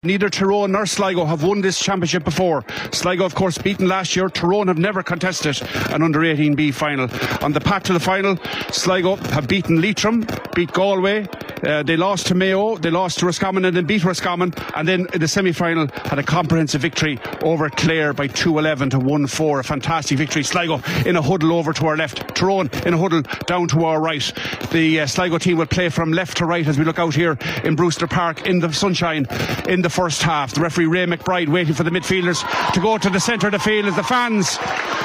Neither Tyrone nor Sligo have won this championship before. Sligo, of course, beaten last year. Tyrone have never contested an under-18B final. On the path to the final, Sligo have beaten Leitrim, beat Galway. They lost to Mayo, they lost to Roscommon and then beat Roscommon, and then in the semi-final had a comprehensive victory over Clare by 2-11 to 1-4. A fantastic victory. Sligo in a huddle over to our left, Tyrone in a huddle down to our right. The Sligo team will play from left to right as we look out here in Brewster Park in the sunshine in the first half. The referee Ray McBride waiting for the midfielders to go to the centre of the field as the fans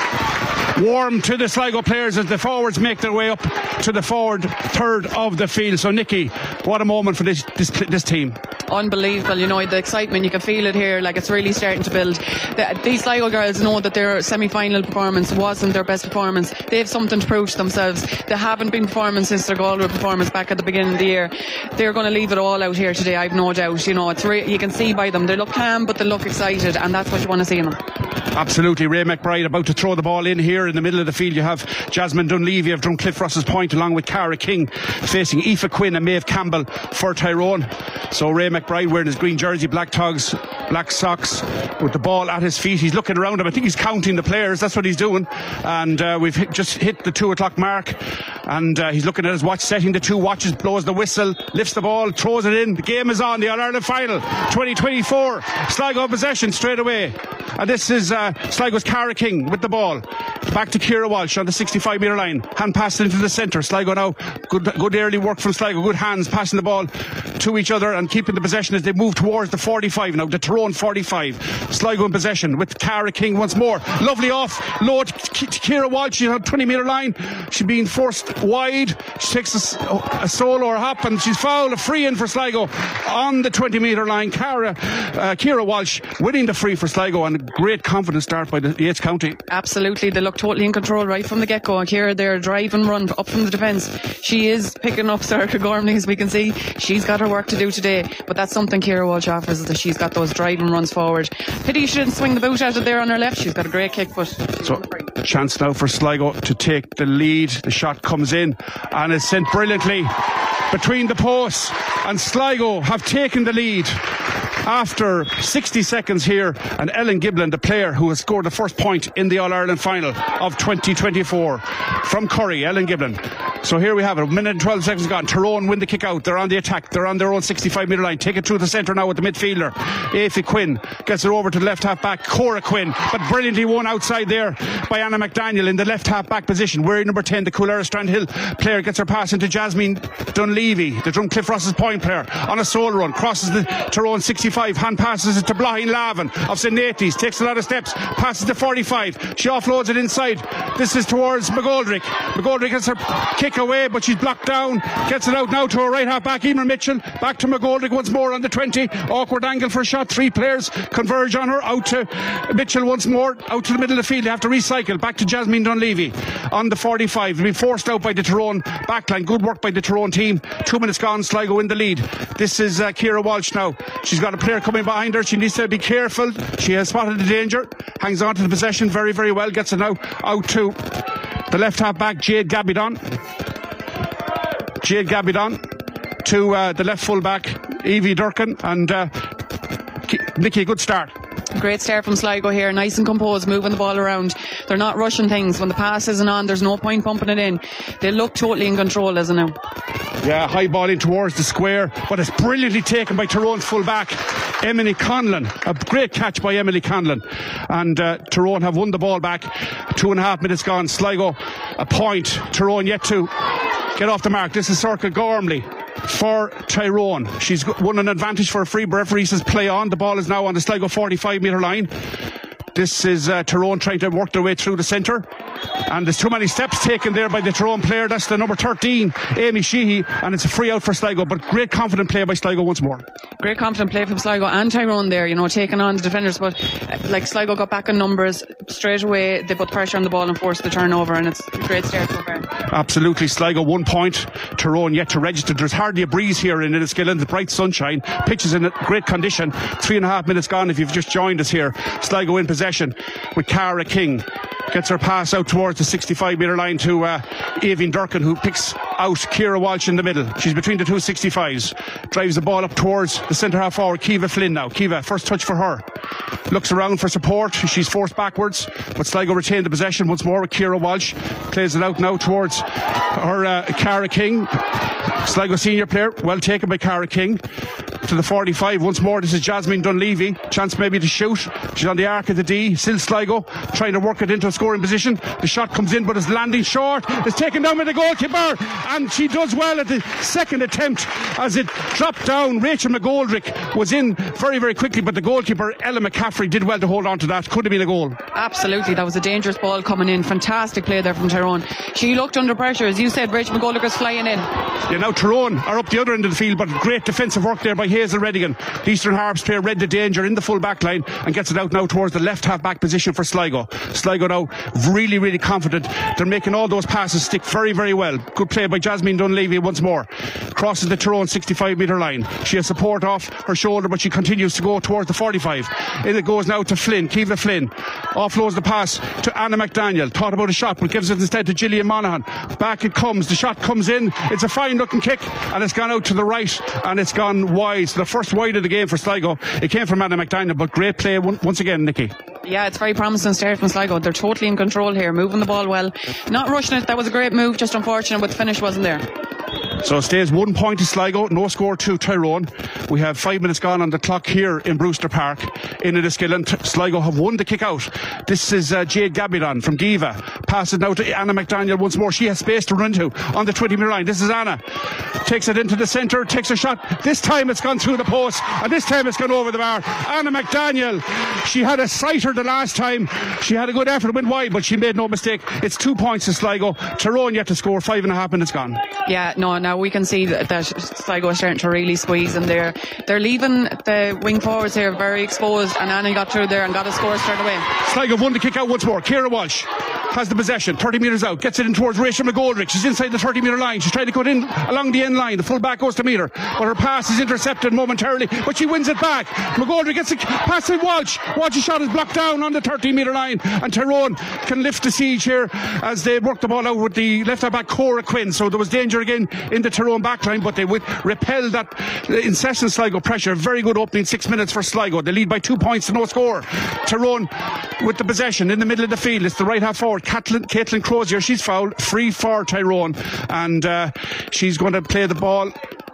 warm to the Sligo players as the forwards make their way up to the forward third of the field. So Nicky, what a moment for this team. Unbelievable, you know, the excitement, you can feel it here, like it's really starting to build. These Sligo girls know that their semi-final performance wasn't their best performance. They have something to prove to themselves. They haven't been performing since their Galway performance back at the beginning of the year. They're going to leave it all out here today, I've no doubt. You know, you can see by them, they look calm but they look excited, and that's what you want to see in them. Absolutely. Ray McBride about to throw the ball in here in the middle of the field. You have Jasmine Dunleavy of Drumcliff Russell's Point along with Cara King facing Aoife Quinn and Maeve Campbell for Tyrone. So Ray McBride wearing his green jersey, black togs, black socks, with the ball at his feet. He's looking around him. I think he's counting the players. That's what he's doing. And we've just hit the 2 o'clock mark, and he's looking at his watch, setting the 2 watches, blows the whistle, lifts the ball, throws it in. The game is on. The All-Ireland final 2024. Sligo possession straight away, and this is Sligo's Cara King with the ball. Back to Ciara Walsh on the 65-metre line. Hand passed into the centre. Sligo now, good early work from Sligo. Good hands passing the ball to each other and keeping the possession as they move towards the 45 now. The Tyrone 45. Sligo in possession with Cara King once more. Lovely off low to Ciara Walsh. She's on 20-metre line. She's being forced wide. She takes a solo or hop and she's fouled. A free in for Sligo on the 20-metre line. Ciara Walsh winning the free for Sligo, and a great confident start by the Yates County. Absolutely. They look totally in control right from the get-go. Ciara there, drive and run up from the defence. She is picking up Sarah Gormley, as we can see. She's got her work to do today, but that's something Ciara Walsh offers, that she's got those drive and runs forward. Pity she didn't swing the boot at it there on her left. She's got a great kick, but so chance now for Sligo to take the lead. The shot comes in and is sent brilliantly between the posts, and Sligo have taken the lead after 60 seconds here. And Ellen Giblin, the player who has scored the first point in the All-Ireland final of 2024 from Curry, Ellen Giblin. So here we have it, 1 minute and 12 seconds gone. Tyrone win the kick out. They're on the attack. They're on their own 65-metre line. Take it through the centre now with the midfielder. Aoife Quinn gets it over to the left half back, Cora Quinn, but brilliantly won outside there by Anna McDaniel in the left half back position. Wearing number 10, the Coolera Strandhill player, gets her pass into Jasmine Dunleavy, the Drumcliff Russell's Point player, on a sole run, crosses the Tyrone 65, hand passes it to Blahin Lavin of St. Nathan's, takes a lot of steps, passes to 45, she offloads it inside. This is towards McGoldrick. McGoldrick gets her kick away, but she's blocked down, gets it out now to her right half back, Emer Mitchell, back to McGoldrick once more on the 20, awkward angle for a shot, 3 players converge on her, out to Mitchell once more, out to the middle of the field. They have to recycle, back to Jasmine Dunleavy on the 45. They've been forced out by the Tyrone backline. Good work by the Tyrone team. 2 minutes gone, Sligo in the lead. This is Ciara Walsh now. She's got a player coming behind her. She needs to be careful. She has spotted the danger, hangs on to the possession very, very well, gets it now out to the left half back, Jade Gabidon to the left full back, Evie Durkin, and Nicky, good start. Great start from Sligo here, nice and composed, moving the ball around. They're not rushing things. When the pass isn't on, there's no point pumping it in. They look totally in control as of now. Yeah, high ball in towards the square, but it's brilliantly taken by Tyrone's full back, Emily Conlon. A great catch by Emily Conlon, and Tyrone have won the ball back. 2.5 minutes gone. Sligo a point, Tyrone yet to get off the mark. This is Circle Gormley for Tyrone. She's won an advantage for a free. Referee says play on. The ball is now on the Sligo 45-metre line. This is Tyrone trying to work their way through the centre, and there's too many steps taken there by the Tyrone player. That's the number 13, Amy Sheehy, and it's a free out for Sligo, but great confident play by Sligo once more. Great confident play from Sligo and Tyrone there, you know, taking on the defenders, but like Sligo got back in numbers straight away. They put pressure on the ball and forced the turnover, and it's a great start so far. Absolutely. Sligo 1 point, Tyrone yet to register. There's hardly a breeze here in Enniskillen. The bright sunshine, pitch is in great condition. 3.5 minutes gone if you've just joined us here. Sligo in possession. possession with Cara King. Gets her pass out towards the 65-metre line to Aoibhinn Durkin, who picks out Ciara Walsh in the middle. She's between the two 65s. Drives the ball up towards the centre half forward, Kiva Flynn now. Kiva, first touch for her. Looks around for support. She's forced backwards, but Sligo retain the possession once more with Ciara Walsh. Plays it out now towards her Cara King. Sligo senior player, well taken by Cara King. To the 45 once more. This is Jasmine Dunleavy. Chance maybe to shoot. She's on the arc of the D. Still Sligo trying to work it into a scoring position. The shot comes in, but it's landing short. It's taken down by the goalkeeper, and she does well at the second attempt as it dropped down. Rachel McGoldrick was in very, very quickly, but the goalkeeper Ella McCaffrey did well to hold on to that. Could have been a goal. Absolutely, that was a dangerous ball coming in. Fantastic play there from Tyrone. She looked under pressure, as you said. Rachel McGoldrick was flying in. Yeah, now Tyrone are up the other end of the field, but great defensive work there by Hazel Redigan. The Eastern Harps player read the danger in the full back line and gets it out now towards the left half back position for Sligo. Sligo now really, really confident. They're making all those passes stick very, very well. Good play by Jasmine Dunleavy once more. Crosses the Tyrone 65-metre line. She has support off her shoulder, but she continues to go towards the 45. In it goes now to Flynn, Kiva Flynn. Offloads the pass to Anna McDaniel. Thought about a shot, but gives it instead to Gillian Monaghan. Back it comes. The shot comes in. It's a fine looking kick, and it's gone out to the right, and it's gone wide. So the first wide of the game for Sligo. It came from Anna McDaniel, but great play once again, Nikki. Yeah, it's very promising start from Sligo. They're totally in control here, moving the ball well, not rushing it. That was a great move, just unfortunate, but the finish wasn't there. So it stays 1 point to Sligo, no score to Tyrone. We have 5 minutes gone on the clock here in Brewster Park in Enniskillen. Sligo have won the kick out. This is Jade Gabidon from Diva. Passes now to Anna McDaniel once more. She has space to run into on the 20-metre line. This is Anna. Takes it into the centre, takes a shot. This time it's gone through the post, and this time it's gone over the bar. Anna McDaniel, she had a sighter the last time. She had a good effort, went wide, but she made no mistake. It's 2 points to Sligo. Tyrone yet to score, 5.5 minutes gone. Yeah, no, now we can see that Sligo is starting to really squeeze, and they're leaving the wing forwards here very exposed, and Annie got through there and got a score straight away. Sligo won the kick out once more. Ciara Walsh has the possession, 30 metres out, gets it in towards Rachel McGoldrick. She's inside the 30-metre line. She's trying to cut in along the end line. The full back goes to meet her, but her pass is intercepted momentarily, but she wins it back. McGoldrick gets a pass to Walsh. Walsh's shot is blocked down on the 30-metre line, and Tyrone can lift the siege here as they work the ball out with the left back Cora Quinn. So there was danger again in the Tyrone backline, but they would repel that incessant Sligo pressure. Very good opening 6 minutes for Sligo. They lead by 2 points to no score. Tyrone with the possession in the middle of the field. It's the right half forward, Caitlin Crozier. She's fouled, free for Tyrone, and she's going to play the ball.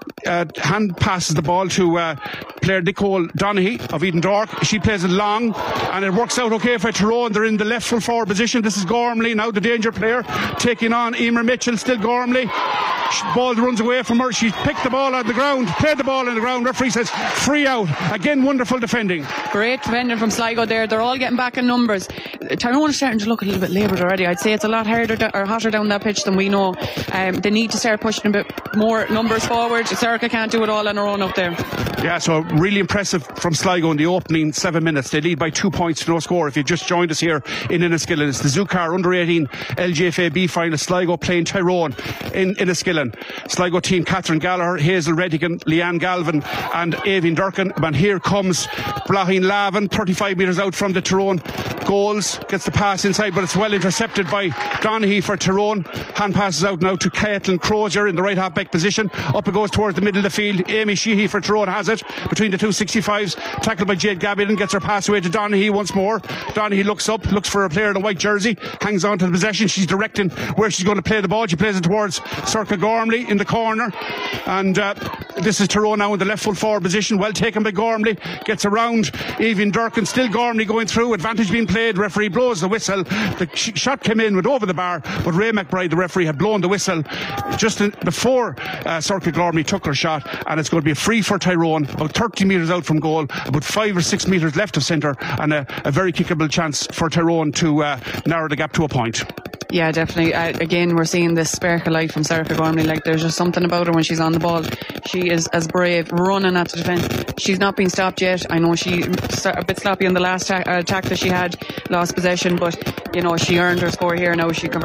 Hand passes the ball to player Nicole Donaghy of Eden Dork. She plays it long, and it works out okay for Tyrone. They're in the left full forward position. This is Gormley now, the danger player, taking on Emer Mitchell. Still Gormley. Ball runs away from her. She picked the ball on the ground, played the ball on the ground. Referee says free out. Again, wonderful defending. Great defending from Sligo there. They're all getting back in numbers. Tyrone is starting to look a little bit laboured already. I'd say it's a lot harder or hotter down that pitch than we know. They need to start pushing a bit more numbers forward. Serica can't do it all on her own up there. Yeah, so really impressive from Sligo in the opening 7 minutes. They lead by 2 points to no score. If you've just joined us here in Enniskillen, it's the Zukar under-18 LGFA B final. Sligo playing Tyrone in Enniskillen. Sligo team Catherine Gallagher, Hazel Redigan, Leanne Galvin and Aoibhinn Durkin. And here comes Blaheen Lavin, 35 metres out from the Tyrone goals. Gets the pass inside, but it's well intercepted by Donaghy for Tyrone. Hand passes out now to Caitlin Crozier in the right half back position. Up it goes towards the middle of the field. Amy Sheehy for Tyrone has it between the two 65s. Tackled by Jade Gabbigan, gets her pass away to Donaghy once more. Donaghy looks up, looks for a player in a white jersey, hangs on to the possession. She's directing where she's going to play the ball. She plays it towards Circa Gormley in the corner, and this is Tyrone now in the left full forward position. Well taken by Gormley, gets around Aoibhinn Durkin. Still Gormley going through, advantage being played. Referee blows the whistle. The shot came in, went over the bar, but Ray McBride, the referee, had blown the whistle just before Circa Gormley took her shot, and it's going to be a free for Tyrone, about 30 metres out from goal, about 5 or 6 metres left of centre, and a very kickable chance for Tyrone to narrow the gap to a point. Yeah, definitely. Again, we're seeing this spark of life from Serica Gormley. Like, there's just something about her when she's on the ball. She is as brave, running at the defence. She's not been stopped yet. I know she a bit sloppy on the last attack that she had, lost possession, but you know, she earned her score here. Now she converts it.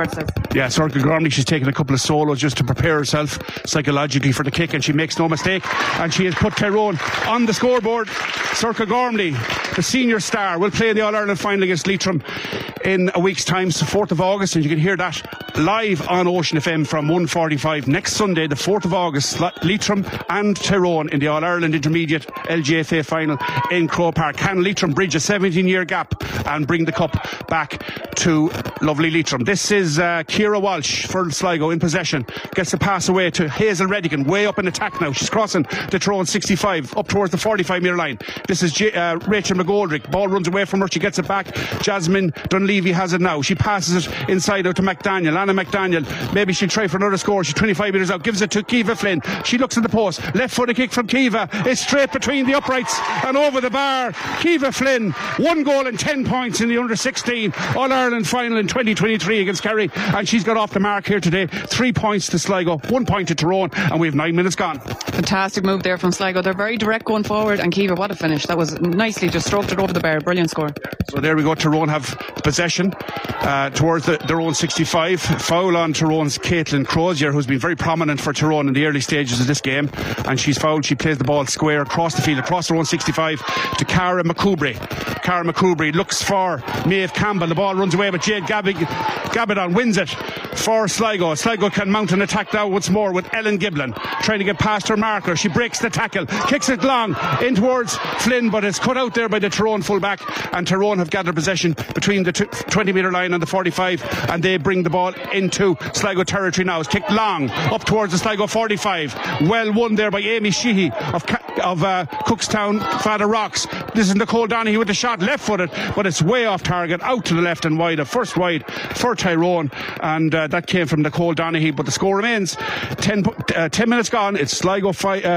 Yeah, Circle Gormley, she's taken a couple of solos just to prepare herself psychologically for the kick, and she makes no mistake, and she has put Tyrone on the scoreboard. Circle Gormley, the senior star, will play in the All-Ireland final against Leitrim in a week's time, so 4th of August, and you can hear that live on Ocean FM from 1:45 next Sunday, the 4th of August. Leitrim and Tyrone in the All-Ireland Intermediate LGFA final in Croke Park. Can Leitrim bridge a 17-year gap and bring the cup back to lovely Leitrim? This is Ciara Walsh for Sligo in possession, gets the pass away to Hazel Redigan, way up in attack now. She's crossing the Tyrone 65 up towards the 45-metre line. This is Rachel McGoldrick, ball runs away from her, she gets it back. Jasmine Dunleavy has it now, she passes it inside out to McDaniel. Anna McDaniel, maybe she'll try for another score. She's 25 metres out, gives it to Kiva Flynn. She looks at the post, left footed kick from Kiva, it's straight between the uprights and over the bar. Kiva Flynn, 1 goal and 10 points in the under-16 All-Ireland final in 2023 against Kerry, and she's got off the mark here today. 3 points to Sligo, 1 point to Tyrone, and we have 9 minutes gone. Fantastic move there from Sligo. They're very direct going forward, and Kiva, what a finish. That was nicely just stroked it over the bar. Brilliant score. So there we go. Tyrone have possession towards their own 65. Foul on Tyrone's Caitlin Crozier, who's been very prominent for Tyrone in the early stages of this game, and she's fouled. She plays the ball square across the field, across their own 65 to Cara McCoubry. Cara McCoubry looks for Maeve Campbell. The ball runs away, but Jade Gabidon wins it for Sligo. Sligo can mount an attack now once more with Ellen Giblin trying to get past her marker. She breaks the tackle, kicks it long in towards Flynn, but it's cut out there by the Tyrone fullback, and Tyrone have gathered possession between the 20-metre line and the 45, and they bring the ball into Sligo territory now. It's kicked long up towards the Sligo 45. Well won there by Amy Sheehy of Cookstown Father Rocks. This is Nicole Donaghy with the shot, left footed, but it's way off target, out to the left and wide. A first wide for Tyrone, and that came from Nicole Donaghy, but the score remains 10 minutes gone. It's Sligo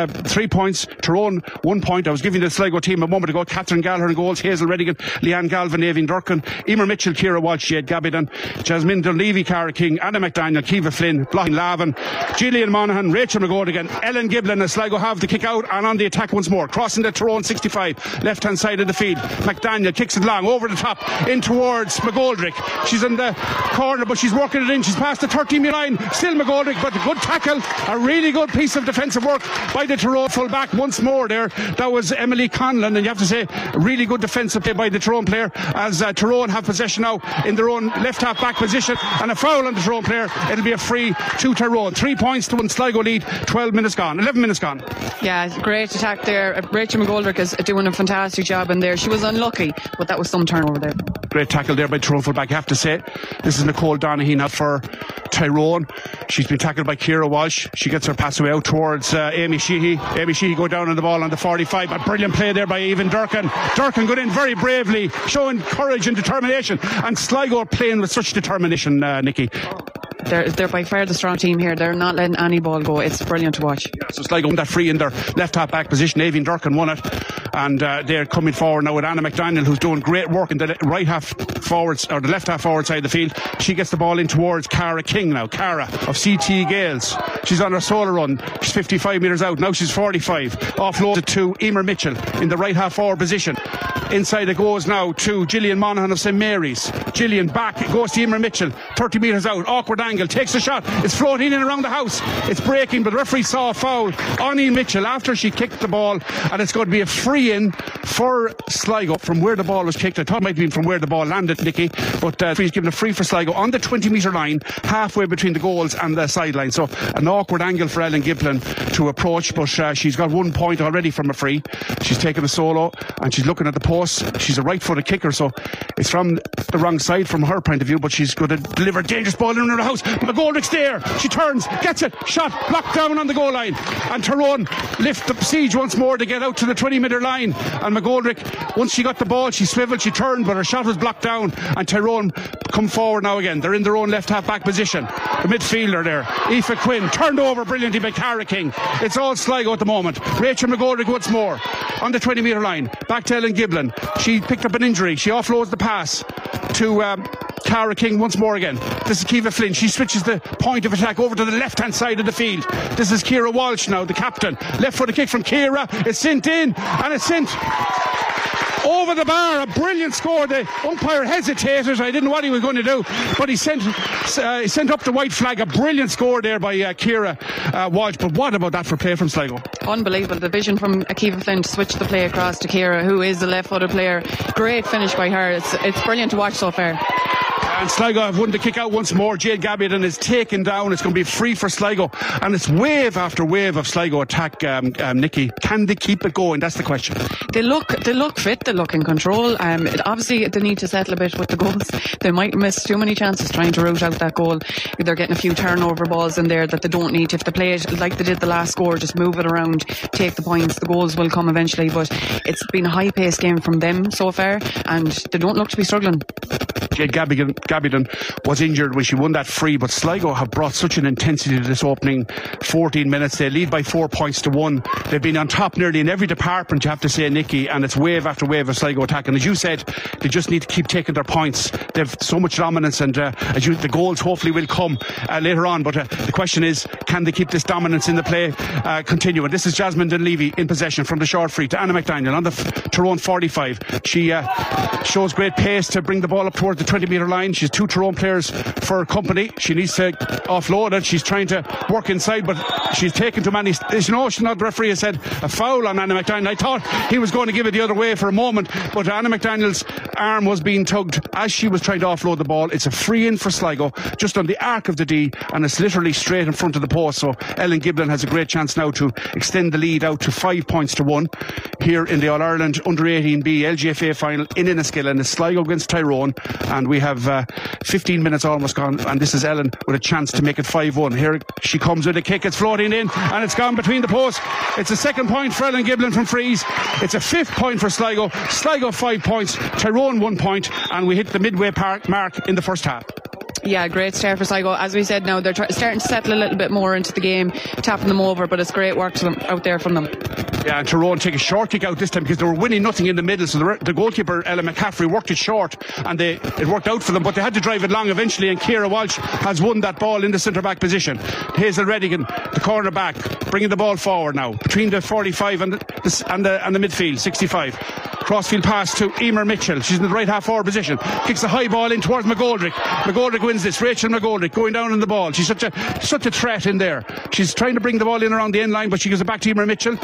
3 points, Tyrone 1 point. I was giving the Sligo team a moment ago. Catherine Gallagher in goals, Hazel Redigan, Leanne Galvin, Aoibhinn Durkin, Emer Mitchell, Ciara Walsh, Jade Gabidon, Jasmine Dunleavy, Cara King, Anna McDaniel, Kiva Flynn, Blochin Lavin, Gillian Monaghan, Rachel McGoldrick, Ellen Giblin, and Sligo have the kick out and on the attack once more, crossing the Tyrone 65 left hand side of the field. McDaniel kicks it long over the top in towards McGoldrick. She's in the corner, but she's working it in. She's past the 13-metre line, still McGoldrick, but a good tackle, a really good piece of defensive work by the Tyrone full-back once more there. That was Emily Conlon, and you have to say really good defensive play by the Tyrone player, as Tyrone have possession now in their own left half back position, and a foul on the Tyrone player. It'll be a free to Tyrone. 3 points to 1 Sligo lead. 11 minutes gone. Yeah, great attack there. Rachel McGoldrick is doing a fantastic job in there. She was unlucky, but that was some turnover there. Great tackle there by Tyrone fullback, you have to say. This is Nicole Donaghy now for Tyrone. She's been tackled by Ciara Walsh. She gets her pass away out towards Amy Sheehy. Amy Sheehy go down on the ball on the 45. A brilliant play there by Aoibhinn Durkin. Durkin got in very bravely, showing courage and determination. And Sligo are playing with such determination, Nikki. They're by far the strong team here. They're not letting any ball go. It's brilliant to watch. Yeah, so Sligo won that free in their left half back position. Aoibhinn Durkin won it, and they're coming forward now with Anna McDaniel, who's doing great work in the right half forwards, or the left half forward side of the field. She gets the ball in towards Cara King now. Cara of CT Gales. She's on her solo run. She's 55 metres out. Now she's 45. Offloaded to Emer Mitchell in the right half forward position. Inside it goes now to Gillian Monaghan of St Mary's. Gillian back, it goes to Emer Mitchell, 30 metres out, awkward angle, takes a shot, it's floating in and around the house, it's breaking, but the referee saw a foul on Emer Mitchell after she kicked the ball, and it's going to be a free in for Sligo from where the ball was kicked. I thought it might have been from where the ball landed, Nicky, but he's given a free for Sligo on the 20-metre line, halfway between the goals and the sideline. So an awkward angle for Ellen Giblin to approach, but she's got 1 point already from a free. She's taken a solo and she's looking at the post. She's a right-footed kicker, so it's from the wrong side from her point of view, but she's going to deliver a dangerous ball in the house. McGoldrick's there, she turns, gets it, shot, blocked down on the goal line, and Tyrone lift the siege once more to get out to the 20-metre line. And McGoldrick, once she got the ball, she swiveled, she turned, but her shot was blocked down, and Tyrone come forward now again. They're in their own left half back position. The midfielder there, Aoife Quinn, turned over brilliantly by Cara King. It's all Sligo at the moment. Rachel McGoldrick once more on the 20-metre line, back to Ellen Giblin. She picked up an injury, she offloads the pass to Cara King once more again. This is Kiva Flynn. She switches the point of attack over to the left hand side of the field. This is Ciara Walsh now, the captain. Left footed kick from Ciara. It's sent in, and it's sent over the bar. A brilliant score. The umpire hesitated. I didn't know what he was going to do, but he sent up the white flag. A brilliant score there by Ciara Walsh. But what about that for play from Sligo? Unbelievable. The vision from Akiva Flynn to switch the play across to Ciara, who is a left-footed player. Great finish by her. It's brilliant to watch so far. And Sligo have won the kick out once more. Jade Gabbion is taken down. It's going to be free for Sligo. And it's wave after wave of Sligo attack, Nikki. Can they keep it going? That's the question. They look fit. They look in control. Obviously, they need to settle a bit with the goals. They might miss too many chances trying to root out that goal. They're getting a few turnover balls in there that they don't need. If they play it like they did the last score, just move it around, take the points. The goals will come eventually. But it's been a high-paced game from them so far, and they don't look to be struggling. Jade Gabbion was injured when she won that free, but Sligo have brought such an intensity to this opening 14 minutes. They lead by 4 points to 1. They've been on top nearly in every department, you have to say, Nikki, and it's wave after wave of Sligo attack. And as you said, they just need to keep taking their points. They've so much dominance, and the goals hopefully will come later on. But the question is, can they keep this dominance in the play continue? And this is Jasmine Dunleavy in possession from the short free to Anna McDaniel on the Tyrone 45. She shows great pace to bring the ball up towards the 20-metre line. She's 2 Tyrone players for company. She needs to offload it. She's trying to work inside, but she's taken too many. You know, the referee has said a foul on Anna McDaniel. I thought he was going to give it the other way for a moment, but Anna McDaniel's arm was being tugged as she was trying to offload the ball. It's a free in for Sligo, just on the arc of the D, and it's literally straight in front of the post. So Ellen Giblin has a great chance now to extend the lead out to 5 points to 1 here in the All-Ireland Under-18B LGFA final in Enniskillen. It's Sligo against Tyrone, and we have 15 minutes almost gone, and this is Ellen with a chance to make it 5-1. Here she comes with a kick. It's floating in, and it's gone between the posts. It's a second point for Ellen Giblin from frees. It's a 5th point for Sligo. Sligo 5 points, Tyrone 1 point, and we hit the midway mark in the first half. Yeah, great start for Sligo. As we said now, they're starting to settle a little bit more into the game, tapping them over, but it's great work to them, out there from them. Yeah, and Tyrone take a short kick out this time because they were winning nothing in the middle, so the goalkeeper Ella McCaffrey worked it short, and it worked out for them, but they had to drive it long eventually, and Ciara Walsh has won that ball in the centre back position. Hazel Redigan, the corner back, bringing the ball forward now between the 45 and the midfield 65. Crossfield pass to Emer Mitchell. She's in the right half forward position. Kicks a high ball in towards McGoldrick. McGoldrick wins this. Rachel McGoldrick going down on the ball. She's such a threat in there. She's trying to bring the ball in around the end line, but she gives it back to Emer Mitchell.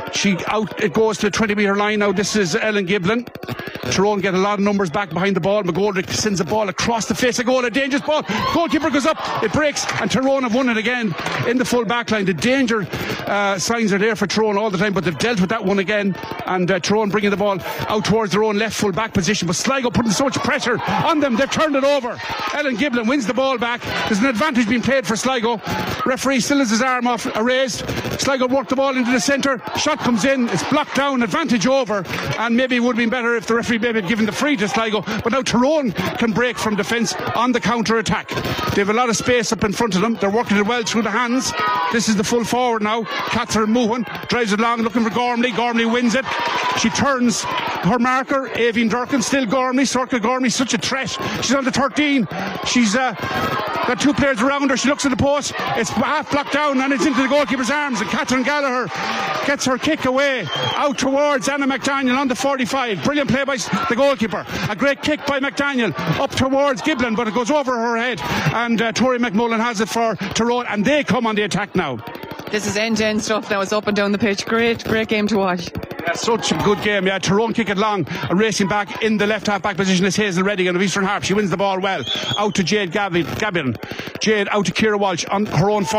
It goes to the 20-metre line now. This is Ellen Giblin. Tyrone get a lot of numbers back behind the ball. McGoldrick sends the ball across the face of goal. A dangerous ball. Goalkeeper goes up. It breaks, and Tyrone have won it again in the full back line. The danger signs are there for Tyrone all the time, but they've dealt with that one again, and Tyrone bringing the ball out towards their own left full back position, but Sligo putting so much pressure on them, they've turned it over. Ellen Giblin wins the ball back. There's an advantage being played for Sligo. Referee still has his arm off, erased. Sligo work the ball into the centre. Shot comes in, it's blocked down, advantage over, and maybe it would have been better if the referee maybe had given the free to Sligo, but now Tyrone can break from defence on the counter attack. They have a lot of space up in front of them. They're working it well through the hands. This is the full forward now. Catherine Mohan drives it long, looking for Gormley. Gormley wins it. She turns her marker, Aoibhinn Durkin, still Gormley. Circle Gormley, such a threat. She's on the 13. She's got 2 players around her. She looks at the post. It's half blocked down, and it's into the goalkeeper's arms, and Catherine Gallagher gets her kick away out towards Anna McDaniel on the 45. Brilliant play by the goalkeeper. A great kick by McDaniel up towards Giblin, but it goes over her head, and Tori McMullen has it for Tyrone, and they come on the attack now. This is end-to-end stuff now. It's up and down the pitch. Great game to watch. Yeah, such a good game. Yeah, Tyrone kick it long, and racing back in the left half back position is Hazel Redigan of Eastern Harp. She wins the ball well out to Jade Gabbion. Jade out to Ciara Walsh on her own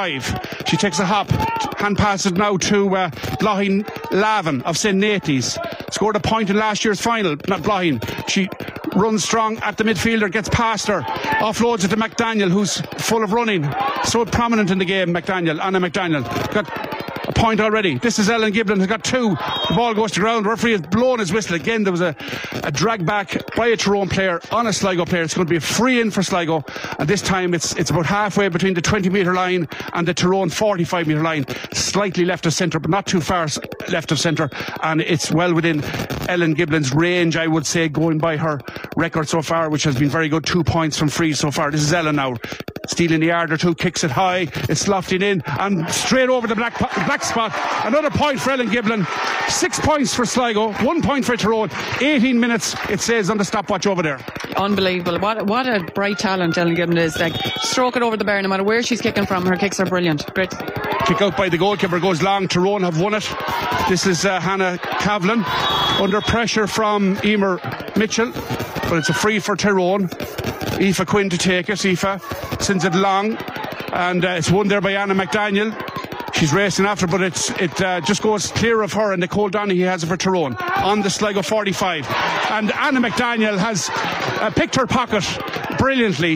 45. She takes a hop, hand passes now to Blahin Lavin of St. Nathan's. Scored a point in last year's final. Not Blahin. She runs strong at the midfielder, gets past her, offloads it to McDaniel, who's full of running, so prominent in the game. Anna McDaniel got a point already. This is Ellen Giblin, who's got 2. The ball goes to ground. The referee has blown his whistle again. There was a drag back by a Tyrone player on a Sligo player. It's going to be a free in for Sligo, and this time it's about halfway between the 20-metre line and the Tyrone 45-metre line, slightly left of centre, but not too far left of centre, and it's well within Ellen Giblin's range, I would say, going by her record so far, which has been very good. 2 points from frees so far. This is Ellen now, stealing the yard or two, kicks it high, it's lofting in and straight over the black spot. Another point for Ellen Giblin. 6 points for Sligo, 1 point for Tyrone. 18 minutes, it says on the stopwatch over there. Unbelievable. What a bright talent Ellen Gibbon is. Like, stroke it over the bar, no matter where she's kicking from. Her kicks are brilliant. Great. Kick out by the goalkeeper goes long. Tyrone have won it. This is Hannah Cavlin under pressure from Emer Mitchell, but it's a free for Tyrone. Aoife Quinn to take it. Aoife sends it long, and it's won there by Anna McDaniel. She's racing after, but it just goes clear of her, and Nicole Donaghy has it for Tyrone on the Sligo 45. And Anna McDaniel has picked her pocket brilliantly.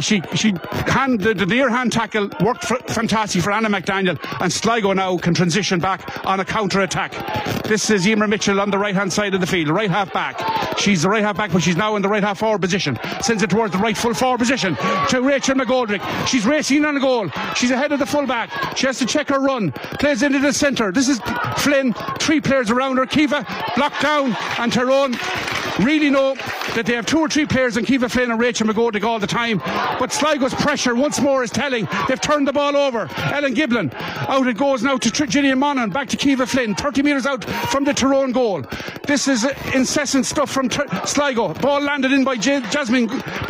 The near hand tackle worked fantastic for Anna McDaniel, and Sligo now can transition back on a counter attack. This is Emer Mitchell on the right hand side of the field, right half back. She's the right half back, but she's now in the right half forward position. Sends it towards the right full forward position to Rachel McGoldrick. She's racing on the goal. She's ahead of the full back. She has to check her run. Plays into the centre. This is Flynn. 3 players around her. Kiva blocked down, and Tyrone really know that they have 2 or 3 players in Kiva Flynn and Rachel McGoldrick all the time. But Sligo's pressure once more is telling. They've turned the ball over. Ellen Giblin. Out it goes now to Gillian Monaghan. Back to Kiva Flynn. 30 metres out from the Tyrone goal. This is incessant stuff from Sligo. Ball landed in by Jasmine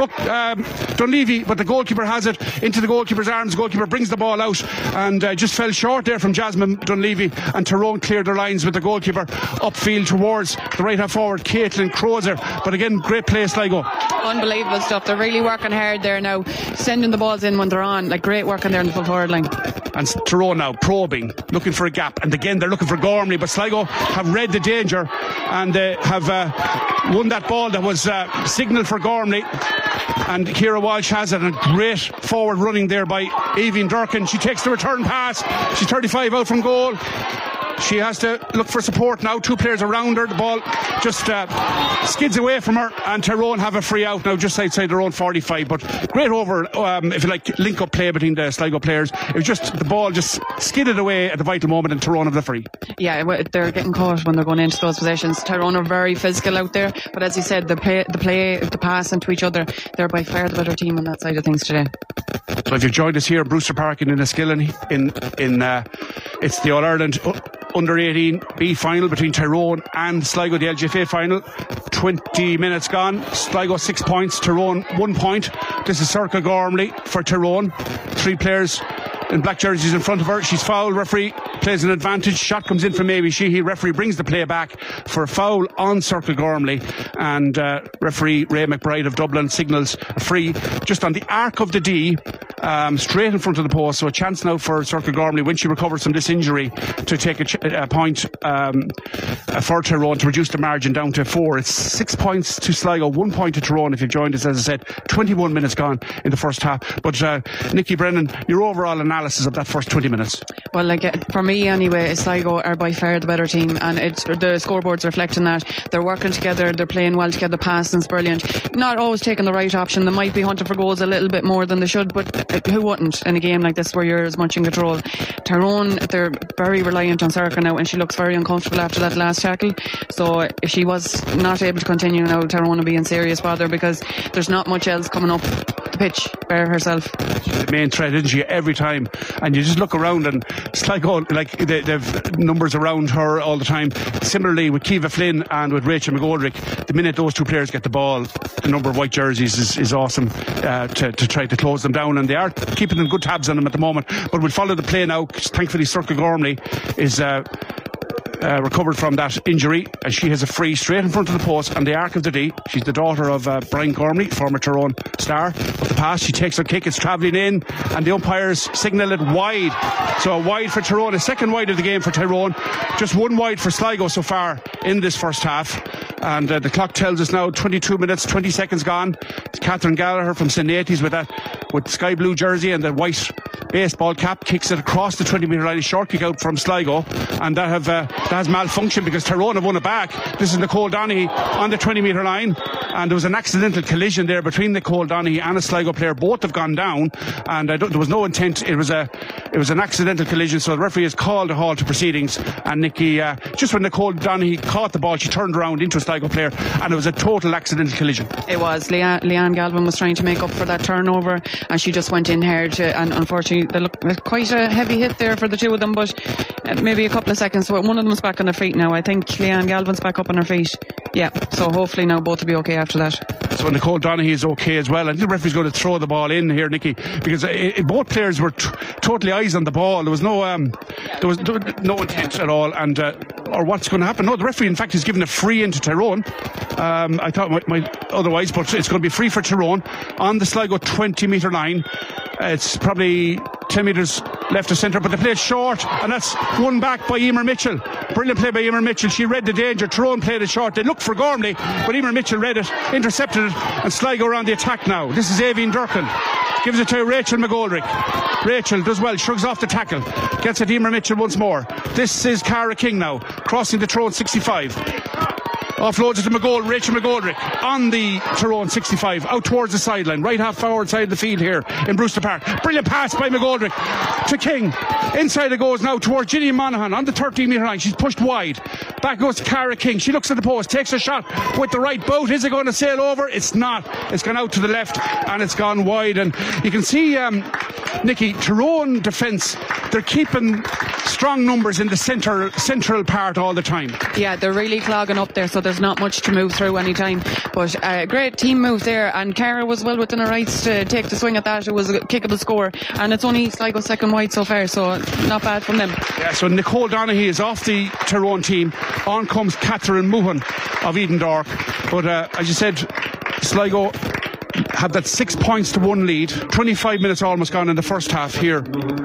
Dunleavy, but the goalkeeper has it into the goalkeeper's arms. The goalkeeper brings the ball out and just fell short there from Jasmine Dunleavy, and Tyrone cleared their lines with the goalkeeper upfield towards the right half forward, Caitlin Crozer. But again, great play, Sligo. Unbelievable stuff. They're really working hard there now, sending the balls in when they're on. Like, great work in there in the full forward line. And Tyrone now probing, looking for a gap, and again they're looking for Gormley, but Sligo have read the danger and they have won that ball that was signalled for Gormley. And Ciara Walsh has it, and great forward running there by Aoibhinn Durkin. She takes the return pass. She's 35 out from goal. She has to look for support now. 2 players around her. The ball just skids away from her, and Tyrone have a free out now just outside their own 45. But great over, if you like, link up play between the Sligo players. It was just the ball just skidded away at the vital moment, and Tyrone have the free. Yeah, they're getting caught when they're going into those possessions. Tyrone are very physical out there, but as you said, the pass into each other, they're by far the better team on that side of things today. So if you've joined us here, Brewster Park in Enniskillen, it's the All-Ireland Under 18 B final between Tyrone and Sligo, the LGFA final. 20 minutes gone. Sligo 6 points, Tyrone 1 point. This is Circa Gormley for Tyrone. 3 players in black jerseys in front of her. She's fouled. Referee plays an advantage. Shot comes in from Amy Sheehy. Referee brings the play back for a foul on Circa Gormley, and referee Ray McBride of Dublin signals a free just on the arc of the D, straight in front of the post. So a chance now for Circa Gormley, when she recovers from this injury, to take a point for Tyrone to reduce the margin down to 4. It's 6 points to Sligo, 1 point to Tyrone. If you've joined us, as I said, 21 minutes gone in the first half. But Nikki Brennan, your overall analysis of that first 20 minutes? Well, like, for me anyway, Sligo are by far the better team, and the scoreboard's reflecting that. They're working together, they're playing well together, the passing's brilliant. Not always taking the right option. They might be hunting for goals a little bit more than they should, but who wouldn't in a game like this where you're as much in control? Tyrone, they're very reliant on Circa now, and she looks very uncomfortable after that last tackle. So if she was not able to continue now, Tyrone will be in serious bother, because there's not much else coming up the pitch by herself. She's the main threat, isn't she, every time? And you just look around and Sligo, like, they've numbers around her all the time. Similarly with Kiva Flynn and with Rachel McGoldrick, the minute those 2 players get the ball, the number of white jerseys is awesome to try to close them down, and they are keeping them good tabs on them at the moment. But we'll follow the play now. Thankfully Circa Gormley is recovered from that injury, and she has a free straight in front of the post on the arc of the D. She's the daughter of Brian Gormley, former Tyrone star. But the pass, she takes her kick, it's travelling in, and the umpires signal it wide. So a wide for Tyrone, a second wide of the game for Tyrone. Just 1 wide for Sligo so far in this first half. And the clock tells us now 22 minutes, 20 seconds gone. It's Catherine Gallagher from St. Nathan's with sky blue jersey and the white baseball cap, kicks it across the 20-metre line. A short kick out from Sligo, and that has malfunctioned because Tyrone have won it back. This is Nicole Donaghy on the 20-metre line, and there was an accidental collision there between Nicole Donaghy and a Sligo player. Both have gone down, and there was no intent. It was an accidental collision, so the referee has called a halt to proceedings. And Nikki, just when Nicole Donaghy caught the ball, she turned around into a Sligo player, and it was a total accidental collision. It was. Leanne Galvin was trying to make up for that turnover, and she just went in hard and unfortunately they look quite a heavy hit there for the two of them, but maybe a couple of seconds. So one of them's back on their feet now. I think Leanne Galvin's back up on her feet. Yeah, so hopefully now both will be okay after that. So Nicole Donaghy is okay as well. I think the referee's going to throw the ball in here, Nicky, because both players were totally eyes on the ball. There was no intent at all, and or what's going to happen? No, the referee in fact is giving a free in to Tyrone. I thought might otherwise, but it's going to be free for Tyrone on the Sligo 20-metre line. It's probably 10 metres left of centre, but they played short, and that's won back by Emer Mitchell. Brilliant play by Emer Mitchell. She read the danger. Tyrone played it short. They looked for Gormley, but Emer Mitchell read it, intercepted it, and Sligo are on the attack now. This is Aoibhinn Durkin. Gives it to Rachel McGoldrick. Rachel does well, shrugs off the tackle, gets it to Emer Mitchell once more. This is Cara King now, crossing the Tyrone 65. Offloads it to Rachel McGoldrick on the Tyrone 65, out towards the sideline, right half forward side of the field here in Brewster Park. Brilliant pass by McGoldrick to King. Inside it goes now towards Gillian Monaghan on the 13-metre line. She's pushed wide. Back goes to Cara King. She looks at the post, takes a shot with the right boot. Is it going to sail over? It's not. It's gone out to the left and it's gone wide. And you can see, Nicky, Tyrone defence, they're keeping strong numbers in the central part all the time. Yeah, they're really clogging up there, so there's not much to move through any time. But great team move there, and Cara was well within her rights to take the swing at that. It was a kickable score, and it's only Sligo's second wide so far, so not bad from them. Yeah, so Nicole Donaghy is off the Tyrone team. On comes Catherine Moohan of Edendork. But as you said, Sligo had that 6-1 lead. 25 minutes almost gone in the first half here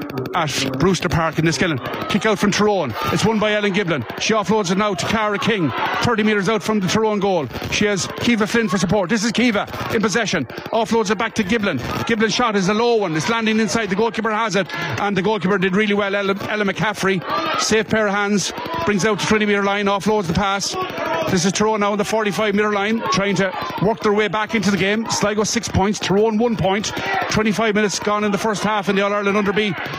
at Brewster Park in Niskillen. Kick out from Tyrone. It's won by Ellen Giblin. She offloads it now to Cara King, 30 metres out from the Tyrone goal. She has Kiva Flynn for support. This is Kiva in possession. Offloads it back to Giblin. Giblin's shot is a low one. It's landing inside. The goalkeeper has it, and the goalkeeper did really well. Ella McCaffrey, safe pair of hands, brings out the 20-metre line, offloads the pass. This is Tyrone now on the 45-metre line, trying to work their way back into the game. Sligo 6 points, Tyrone 1 point. 25 minutes gone in the first half in the All-Ireland Under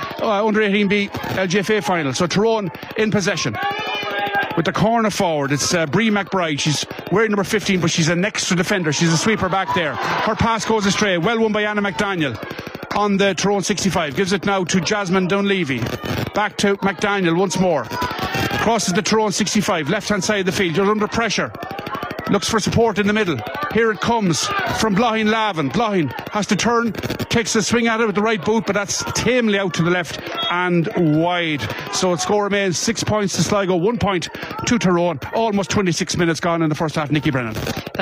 18B LGFA final. So Tyrone in possession. With the corner forward, it's Bree McBride. She's wearing number 15, but she's an extra defender. She's a sweeper back there. Her pass goes astray. Well won by Anna McDaniel on the Tyrone 65. Gives it now to Jasmine Dunleavy. Back to McDaniel once more. Crosses the Tyrone 65, left-hand side of the field. You're under pressure. Looks for support in the middle. Here it comes from Blahin Lavin. Blahin has to turn, takes a swing at it with the right boot, but that's tamely out to the left and wide. So the score remains 6 points to Sligo, 1 point to Tyrone. Almost 26 minutes gone in the first half. Nicky Brennan.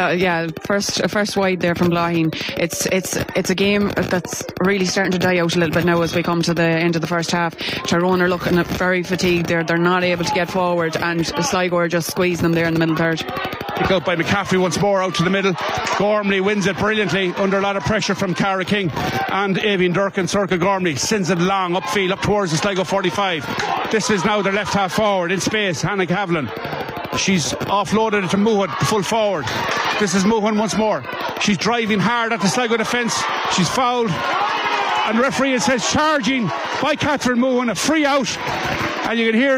First wide there from Blahin. It's a game that's really starting to die out a little bit now as we come to the end of the first half. Tyrone are looking very fatigued. They're not able to get forward, and Sligo are just squeezing them there in the middle third. Kick out by McCaffrey once more out to the middle. Gormley wins it brilliantly under a lot of pressure from Cara King and Aoibhinn Durkin. Circa Gormley sends it long upfield up towards the Sligo 45. This is now their left half forward in space, Hannah Havlin. She's offloaded it to Moohan, full forward. This is Moohan once more. She's driving hard at the Sligo defence. She's fouled, and the referee says charging by Catherine Moohan, a free out, and you can hear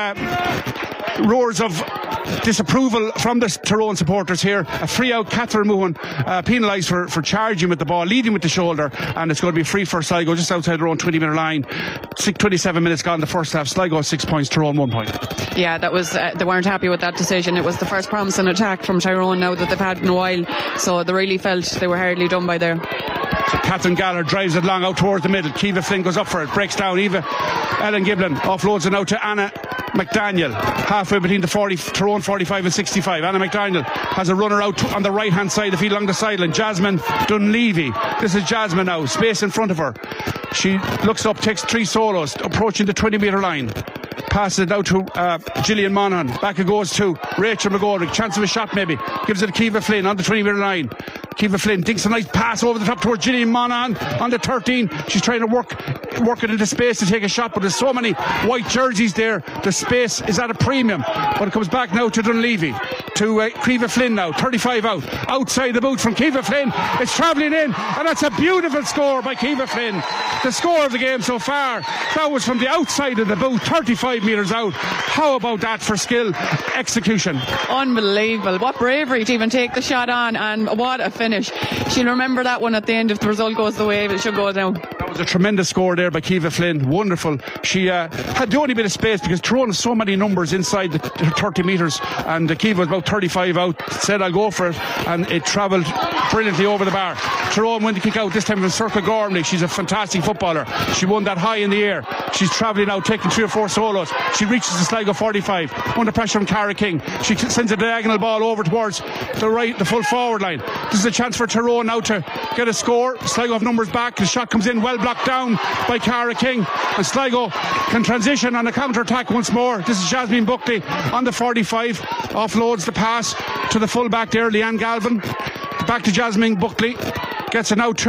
the roars of disapproval from the Tyrone supporters here. A free out. Catherine Moohan penalised for charging with the ball, leading with the shoulder, and it's going to be free for Sligo just outside their own 20-metre line. 27 minutes gone in the first half. Sligo 6 points, Tyrone 1 point. Yeah, that was they weren't happy with that decision. It was the first promising attack from Tyrone now that they've had in a while, so they really felt they were hardly done by there. So Catherine Gallagher drives it long out towards the middle. Kiva Flynn goes up for it, breaks down. Ellen Giblin offloads it out to Anna McDaniel, halfway between the Tyrone 45 and 65. Anna McDaniel has a runner out on the right hand side of the field along the sideline. Jasmine Dunleavy. This is Jasmine now, space in front of her. She looks up, takes 3 solos, approaching the 20-metre line. Passes it out to Gillian Monaghan. Back it goes to Rachel McGoldrick. Chance of a shot maybe. Gives it to Kiva Flynn on the 20-metre line. Kiva Flynn dinks a nice pass over the top towards Gillian Monaghan on the 13. She's trying to work it into space to take a shot, but there's so many white jerseys there. The space is at a premium. But it comes back now to Dunleavy. To Kiva Flynn now. 35 out. Outside the boot from Kiva Flynn. It's travelling in, and that's a beautiful score by Kiva Flynn. The score of the game so far. That was from the outside of the boot, 35 metres out. How about that for skill execution? Unbelievable. What bravery to even take the shot on, and what a finish. She'll remember that one at the end if the result goes the way it should go down. was a tremendous score there by Kiva Flynn. Wonderful. She had the only bit of space because Tyrone has so many numbers inside the 30 metres, and Kiva was about 35 out, said I'll go for it, and it travelled brilliantly over the bar. Tyrone went to kick out, this time from Circa Gormley. She's a fantastic footballer. She won that high in the air. She's travelling out, taking 3 or 4 solos. She reaches the Sligo 45 under pressure from Cara King. She sends a diagonal ball over towards the full forward line. This is a chance for Tyrone now to get a score. Sligo have numbers back. The shot comes in, well blocked down by Cara King, and Sligo can transition on a counter attack once more. This is Jasmine Buckley on the 45, offloads the pass to the full back there, Leanne Galvin. Back to Jasmine Buckley, gets it out to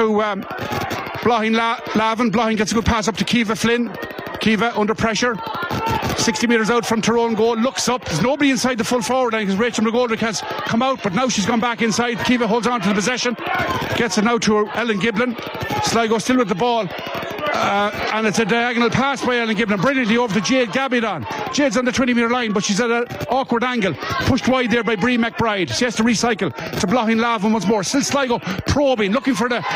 Blahin Lavin. Blahin gets a good pass up to Kiva Flynn. Kiva under pressure, 60 metres out from Tyrone goal, looks up. There's nobody inside the full forward line because Rachel McGoldrick has come out, but now she's gone back inside. Kiva holds on to the possession, gets it now to Ellen Giblin. Sligo still with the ball, and it's a diagonal pass by Ellen Giblin, brilliantly over to Jade Gabidon. Jade's on the 20 metre line, but she's at an awkward angle, pushed wide there by Bree McBride. She has to recycle to Blahin Lavin once more. Still Sligo probing, looking for the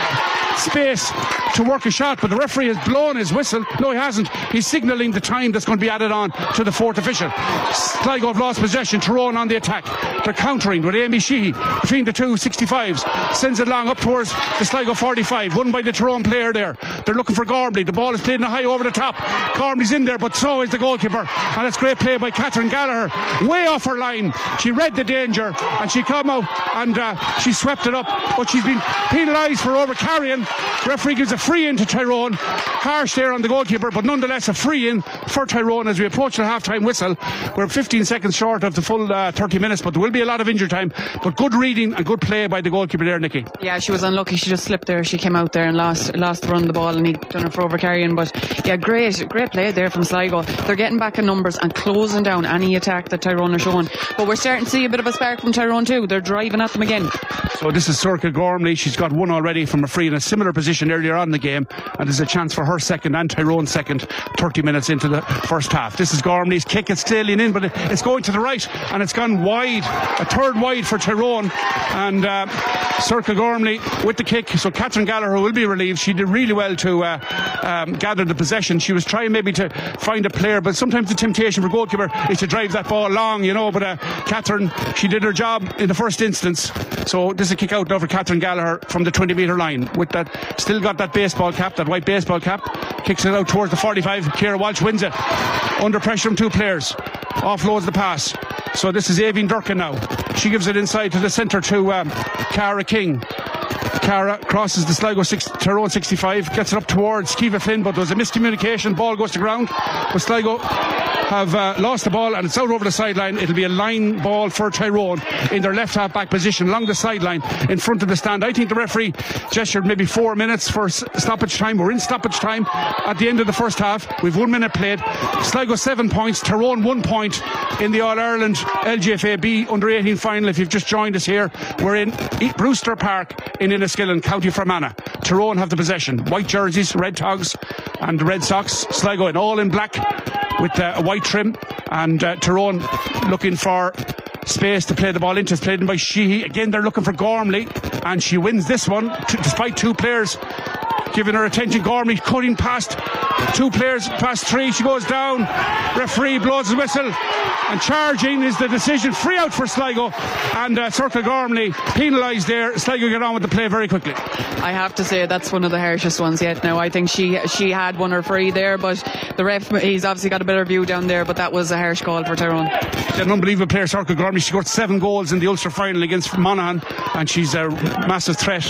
space to work a shot, but the referee has blown his whistle. No, he hasn't. He's signalling the time that's going to be added on to the 4th official. Sligo have lost possession. Tyrone on the attack. They're countering with Amy Sheehy between the two 65s. Sends it long up towards the Sligo 45, won by the Tyrone player there. They're looking for Gormley. The ball is played in a high over the top. Gormley's in there, but so is the goalkeeper, and it's great play by Catherine Gallagher, way off her line. She read the danger and she came out and she swept it up, but she's been penalised for over carrying. Referee gives a free in to Tyrone. Harsh there on the goalkeeper, but nonetheless a free in for Tyrone as we approach the half-time whistle. We're 15 seconds short of the full 30 minutes, but there will be a lot of injury time. But good reading and good play by the goalkeeper there, Nikki. Yeah, she was unlucky. She just slipped there. She came out there and lost the run of the ball, and he'd done it for over carrying. But yeah, great play there from Sligo. They're getting back in numbers and closing down any attack that Tyrone are showing. But we're starting to see a bit of a spark from Tyrone too. They're driving at them again. So this is Circa Gormley. She's got one already from a free in a similar position earlier on in the game, and there's a chance for her second and Tyrone's second 30 minutes into the first half. This is Gormley's kick. It's sailing in, but it's going to the right, and it's gone wide, a third wide for Tyrone, and Circa Gormley with the kick. So Catherine Gallagher will be relieved. She did really well to gather the possession. She was trying maybe to find a player, but sometimes the temptation for goalkeeper is to drive that ball long, but Catherine, she did her job in the first instance. So this is a kick out now for Catherine Gallagher from the 20 metre line, with that, still got that baseball cap, that white baseball cap. Kicks it out towards the 45. Ciara Walsh wins it under pressure from two players, offloads the pass. So this is Avian Durkin now. She gives it inside to the centre to Cara King. Cara crosses the Sligo Tyrone 65, gets it up towards Kiva Flynn, but there was a miscommunication. Ball goes to ground, but Sligo have lost the ball and it's out over the sideline. It'll be a line ball for Tyrone in their left half back position along the sideline in front of the stand. I think the referee gestured maybe 4 minutes for stoppage time. We're in stoppage time at the end of the first half. We've 1 minute played. Sligo 7 points, Tyrone 1 point in the All-Ireland LGFA B under-18 final. If you've just joined us here, we're in Brewster Park in Enniskillen, County Fermanagh. Tyrone have the possession. White jerseys, red togs and red socks. Sligo in all in black with a white trim, and Tyrone looking for space to play the ball into. It's played in by Sheehy. Again, they're looking for Gormley, and she wins this one despite two players giving her attention. Gormley cutting past two players, past three. She goes down. Referee blows his whistle, and charging is the decision. Free out for Sligo, and Circa Gormley penalised there. Sligo get on with the play very quickly. I have to say that's one of the harshest ones yet. Now I think she had won her free there, but the ref, he's obviously got a better view down there, but that was a harsh call for Tyrone. She's an unbelievable player, Circa Gormley. She got 7 goals in the Ulster final against Monaghan, and she's a massive threat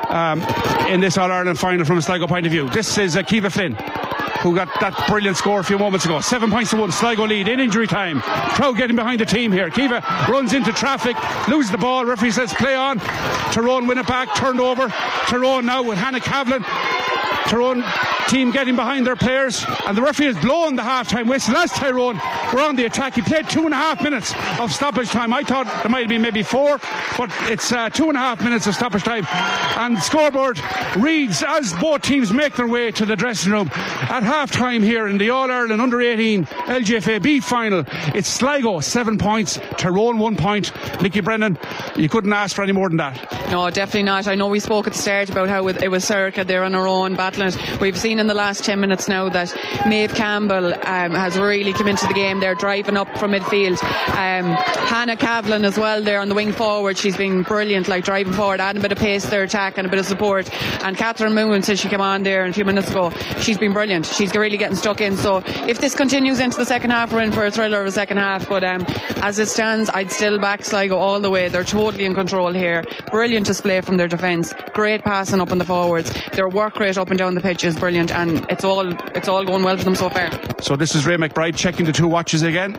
in this All-Ireland final from a Sligo point of view. This is Kiva Flynn, who got that brilliant score a few moments ago. 7 points to 1, Sligo lead in injury time. Crowd getting behind the team here. Kiva runs into traffic, loses the ball. Referee says play on. Tyrone win it back, turned over. Tyrone now with Hannah Cavlin. Tyrone team getting behind their players, and the referee has blown the half-time whistle as Tyrone were on the attack. He played 2.5 minutes of stoppage time. I thought there might have been maybe 4, but it's 2.5 minutes of stoppage time, and the scoreboard reads as both teams make their way to the dressing room at half-time here in the All-Ireland Under-18 LGFA B final. It's Sligo 7 points, Tyrone 1 point. Nicky Brennan, you couldn't ask for any more than that. No, definitely not. I know we spoke at the start about how it was Circa there on her own battling it. We've seen seen in the last 10 minutes now that Maeve Campbell has really come into the game. They're driving up from midfield. Hannah Cavlin as well there on the wing forward. She's been brilliant, like driving forward, adding a bit of pace to their attack and a bit of support. And Catherine Moon, since she came on there a few minutes ago, she's been brilliant. She's really getting stuck in. So if this continues into the second half, we're in for a thriller of a second half. But as it stands, I'd still back Sligo all the way. They're totally in control here. Brilliant display from their defence. Great passing up in the forwards. Their work rate up and down the pitch is brilliant, and it's all going well for them so far. So this is Ray McBride checking the two watches again.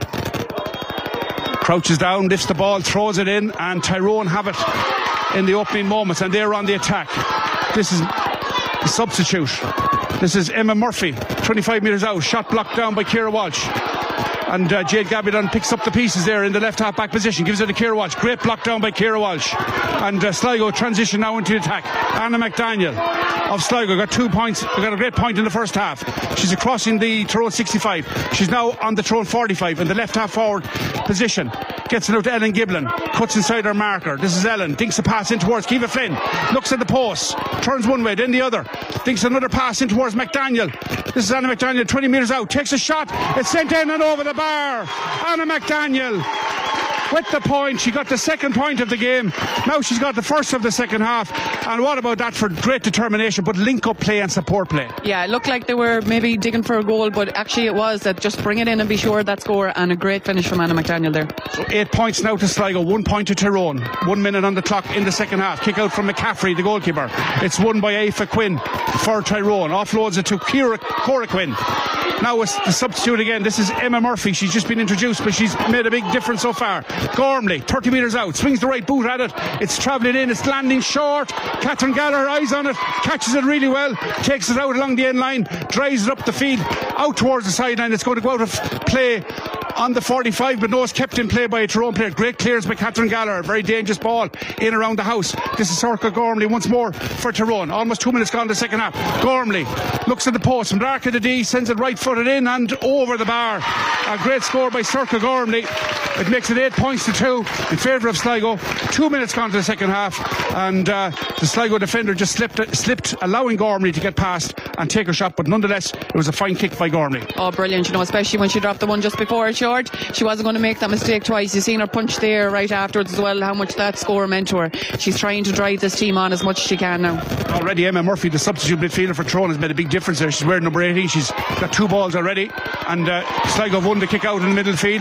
Crouches down, lifts the ball, throws it in, and Tyrone have it in the opening moments, and they're on the attack. This is the substitute. This is Emma Murphy, 25 metres out, shot blocked down by Ciara Walsh. And Jade Gabidon picks up the pieces there in the left half back position, gives it to Ciara Walsh. Great block down by Ciara Walsh. And Sligo transition now into the attack. Anna McDaniel of Sligo got 2 points. We got a great point in the first half. She's crossing the Tyrone 65. She's now on the Tyrone 45 in the left half forward position. Gets it out to Ellen Giblin. Cuts inside her marker. This is Ellen. Dinks a pass in towards Kiva Flynn. Looks at the post. Turns one way, then the other. Dinks another pass in towards McDaniel. This is Anna McDaniel, 20 metres out. Takes a shot. It's sent in and over the bar. Anna McDaniel with the point. She got the second point of the game. Now she's got the first of the second half. And what about that for great determination, but link up play and support play? Yeah, it looked like they were maybe digging for a goal, but actually it was that just bring it in and be sure of that score, and a great finish from Anna McDaniel there. So 8 points now to Sligo, 1 point to Tyrone. 1 minute on the clock in the second half. Kick out from McCaffrey, the goalkeeper. It's won by Aoife Quinn for Tyrone. Offloads it to Cora Quinn. Now it's the substitute again. This is Emma Murphy. She's just been introduced, but she's made a big difference so far. Gormley, 30 metres out, swings the right boot at it. It's travelling in, it's landing short. Catherine Gallagher, eyes on it, catches it really well, takes it out along the end line, drives it up the field, out towards the sideline. It's going to go out of play on the 45, but no, it's kept in play by a Tyrone player. Great clearance by Catherine Gallagher. Very dangerous ball in around the house. This is Sorcha Gormley once more for Tyrone. Almost 2 minutes gone in the second half. Gormley looks at the post from Dark of the D, sends it right footed in and over the bar. A great score by Sorcha Gormley. It makes it 8 points to 2 in favour of Sligo. 2 minutes gone to the second half, and the Sligo defender just slipped, allowing Gormley to get past and take a shot, but nonetheless it was a fine kick by Gormley. Oh, brilliant, especially when she dropped the one just before it short. She wasn't going to make that mistake twice. You've seen her punch there right afterwards as well, how much that score meant to her. She's trying to drive this team on as much as she can now. Already Emma Murphy, the substitute midfielder for Tyrone, has made a big difference there. She's wearing number 18. She's got 2 balls already, and Sligo have won the kick out in the middle field.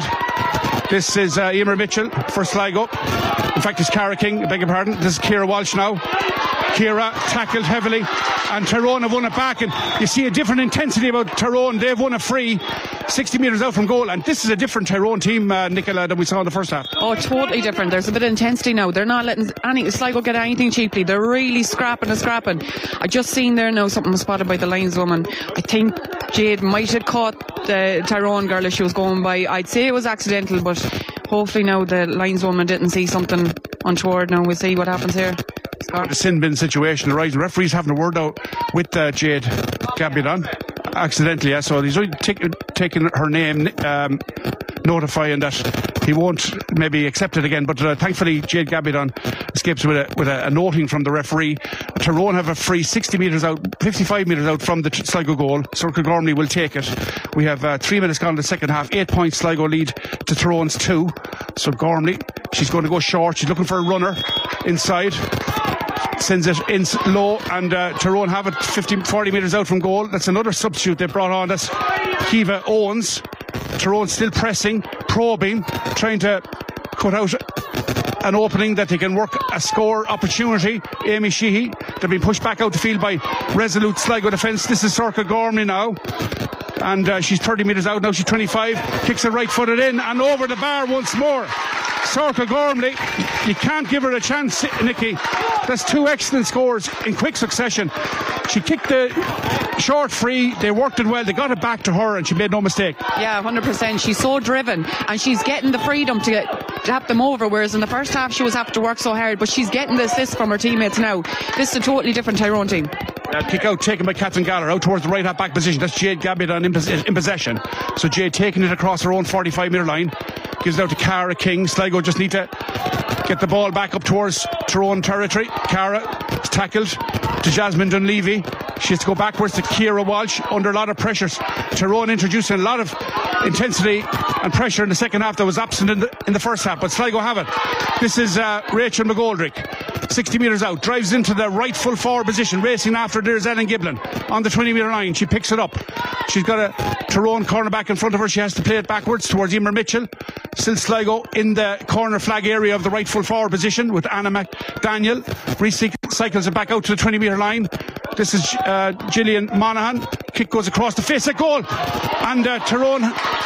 This is Emer Mitchell for Sligo. In fact, it's Cara King, I beg your pardon. This is Ciara Walsh now. Ciara tackled heavily, and Tyrone have won it back, and you see a different intensity about Tyrone. They've won a free 60 metres out from goal, and this is a different Tyrone team, Nicola, than we saw in the first half. Oh, totally different. There's a bit of intensity now. They're not letting Sligo get anything cheaply. They're really scrapping. I just seen there now something was spotted by the lineswoman. I think Jade might have caught the Tyrone girl as she was going by. I'd say it was accidental, but hopefully now the lineswoman didn't see something untoward. Now we'll see what happens here. The sin bin situation arises. The referee's having a word out with Jade Gabidon accidentally, yeah, so he's only taking her name, notifying that he won't maybe accept it again, but thankfully Jade Gabidon escapes with a noting from the referee. Tyrone have a free 60 metres out, 55 metres out from the Sligo goal. Sorcha Gormley will take it. We have 3 minutes gone in the second half. 8 points Sligo lead to Tyrone's 2. So Gormley, she's going to go short. She's looking for a runner inside. Sends it in low, and Tyrone have it 40 metres out from goal. That's another substitute they brought on. That's Kiva Owens. Tyrone still pressing, probing, trying to cut out an opening that they can work a score opportunity. Amy Sheehy, they've been pushed back out the field by resolute Sligo defence. This is Sorcha Gormley now, and she's 30 metres out now. She's 25, kicks it right footed in and over the bar once more. Sorcha Gormley, you can't give her a chance, Nicky. That's 2 excellent scores in quick succession. She kicked the short free, they worked it well, they got it back to her, and she made no mistake. Yeah, 100%. She's so driven, and she's getting the freedom to tap them over, whereas in the first half she was having to work so hard, but she's getting the assist from her teammates now. This is a totally different Tyrone team. Kick out taken by Catherine Gallagher out towards the right half back position. That's Jade Gabidon in possession. So Jade taking it across her own 45 metre line, gives it out to Cara King. Sligo just need to get the ball back up towards Tyrone territory. Cara is tackled to Jasmine Dunleavy. She has to go backwards to Ciara Walsh under a lot of pressures. Tyrone introducing a lot of intensity and pressure in the second half that was absent in the first half, but Sligo have it. This is Rachel McGoldrick, 60 metres out, drives into the right full forward position, racing after. There's Ellen Giblin on the 20 metre line. She picks it up. She's got a Tyrone cornerback in front of her. She has to play it backwards towards Emer Mitchell. Still Sligo in the corner flag area of the right full forward position with Anna McDaniel. Recycles it back out to the 20 metre line. This is Gillian Monaghan. Kick goes across the face of goal, and Tyrone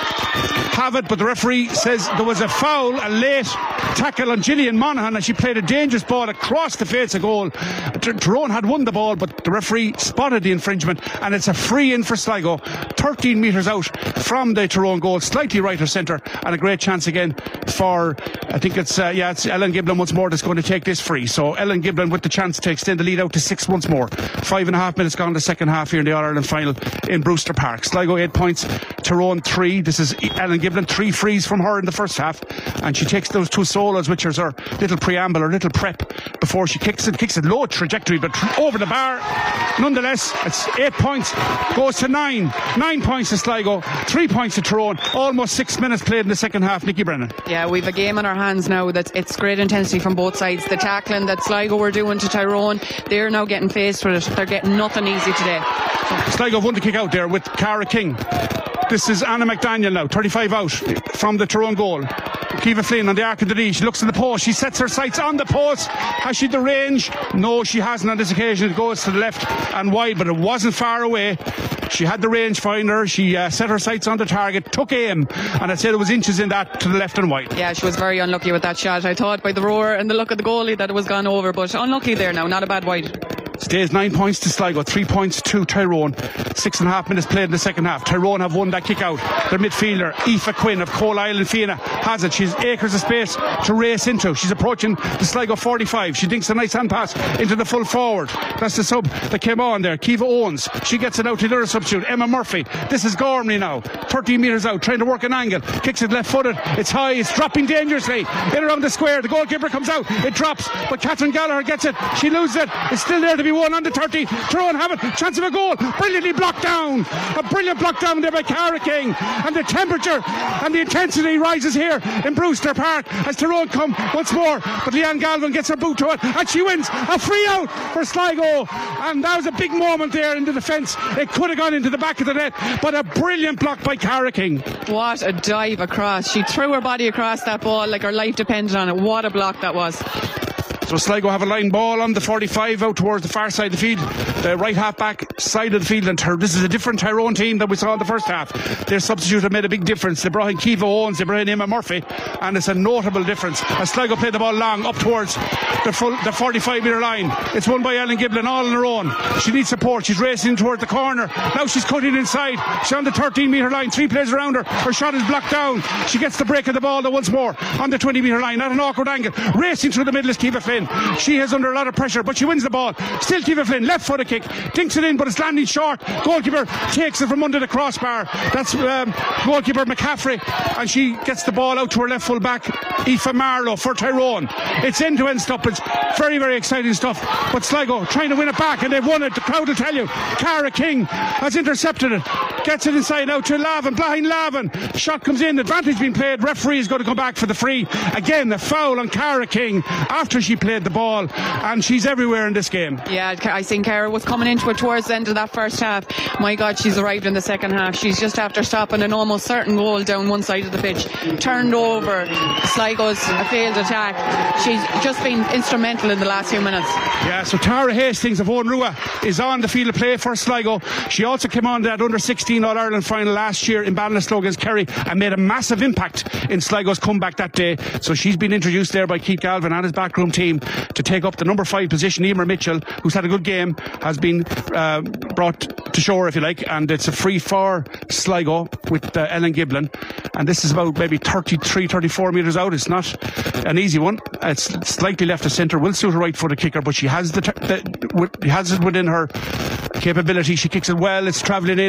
have it, but the referee says there was a foul, a late tackle on Gillian Monaghan, and she played a dangerous ball across the face of goal. Tyrone had won the ball, but the referee spotted the infringement, and it's a free in for Sligo, 13 metres out from the Tyrone goal, slightly right of centre, and a great chance again for, I think it's Ellen Giblin once more that's going to take this free. So Ellen Giblin with the chance to extend the lead out to 6 once more. 5.5 minutes gone the second half here in the All-Ireland final in Brewster Park. Sligo 8 points, Tyrone 3. This is Ellen Giblin, 3 frees from her in the first half, and she takes those 2 solos, which is her little preamble, her little prep before she kicks it low trajectory, but over the bar. Nonetheless, it's 8 points, goes to 9 points to Sligo, 3 points to Tyrone. Almost 6 minutes played in the second half. Nikki Brennan. Yeah, we've a game on our hands now that it's great intensity from both sides. The tackling that Sligo were doing to Tyrone, they're now getting faced with it. They're getting nothing easy today. Sligo have won the kick out there with Cara King. This is Anna McDaniel now, 35 out from the Tyrone goal. Kiva Flynn on the arc of the D. She looks in the post. She sets her sights on the post. Has she the range? No, she hasn't on this occasion. It goes to the left and wide, but it wasn't far away. She had the range finder. She set her sights on the target, took aim, and I'd say there was inches in that to the left and wide. Yeah, she was very unlucky with that shot. I thought by the roar and the look of the goalie that it was gone over, but unlucky there now. Not a bad wide. Stays 9 points to Sligo, 3 points to Tyrone. 6.5 minutes played in the second half. Tyrone have won that kick out. Their midfielder, Aoife Quinn of Coal Island Fianna, has it. She's acres of space to race into. She's approaching the Sligo 45. She dinks a nice hand pass into the full forward. That's the sub that came on there. Kiva Owens. She gets it out to the other substitute, Emma Murphy. This is Gormley now, 13 metres out, trying to work an angle. Kicks it left footed. It's high. It's dropping dangerously. In around the square. The goalkeeper comes out. It drops. But Catherine Gallagher gets it. She loses it. It's still there to be won on the 30. Tyrone have it. Chance of a goal. Brilliantly blocked down. A brilliant block down there by Cara King. And the temperature and the intensity rises here in Brewster Park as Tyrone come once more. But Leanne Galvin gets her boot to it and she wins. A free out for Sligo. And that was a big moment there in the defence. It could have gone into the back of the net, but a brilliant block by Cara King. What a dive across. She threw her body across that ball like her life depended on it. What a block that was. So Sligo have a line ball on the 45 out towards the far side of the field, the right half back side of the field, and this is a different Tyrone team than we saw in the first half. Their substitute have made a big difference. They brought in Kiva Owens, they brought in Emma Murphy, and it's a notable difference as Sligo played the ball long up towards the 45 metre line. It's won by Ellen Giblin all on her own. She needs support. She's racing towards the corner. Now she's cutting inside. She's on the 13 metre line, 3 players around her. Her shot is blocked down. She gets the break of the ball once more on the 20 metre line at an awkward angle. Racing through the middle is Kiva Flynn. She is under a lot of pressure, but she wins the ball. Still Kiva Flynn, left footed kick, dinks it in, but it's landing short. Goalkeeper takes it from under the crossbar. That's goalkeeper McCaffrey, and she gets the ball out to her left full back, Aoife Marlowe for Tyrone. It's end-to-end stoppage. Very, very exciting stuff. But Sligo trying to win it back, and they've won it. The crowd will tell you. Cara King has intercepted it. Gets it inside now to Lavin. Behind Lavin. Shot comes in. Advantage being played. Referee is going to come back for the free. Again, the foul on Cara King after she played the ball. And she's everywhere in this game. Yeah, I think Cara was coming into it towards the end of that first half. My God, she's arrived in the second half. She's just after stopping an almost certain goal down one side of the pitch. Turned over Sligo's failed attack. She's just been instrumental in the last few minutes. Yeah, so Tara Hastings of Owenrua is on the field of play for Sligo. She also came on that under-16 All-Ireland final last year in Ballinasloe against Kerry and made a massive impact in Sligo's comeback that day. So she's been introduced there by Keith Galvin and his backroom team to take up the number 5 position. Emer Mitchell, who's had a good game, has been brought to shore, if you like, and it's a free for Sligo with Ellen Giblin. And this is about maybe 33-34 metres out. It's not an easy one. It's slightly left of centre. Will suit a right-footed kicker, but she has has it within her capability. She kicks it well. It's travelling in. Has it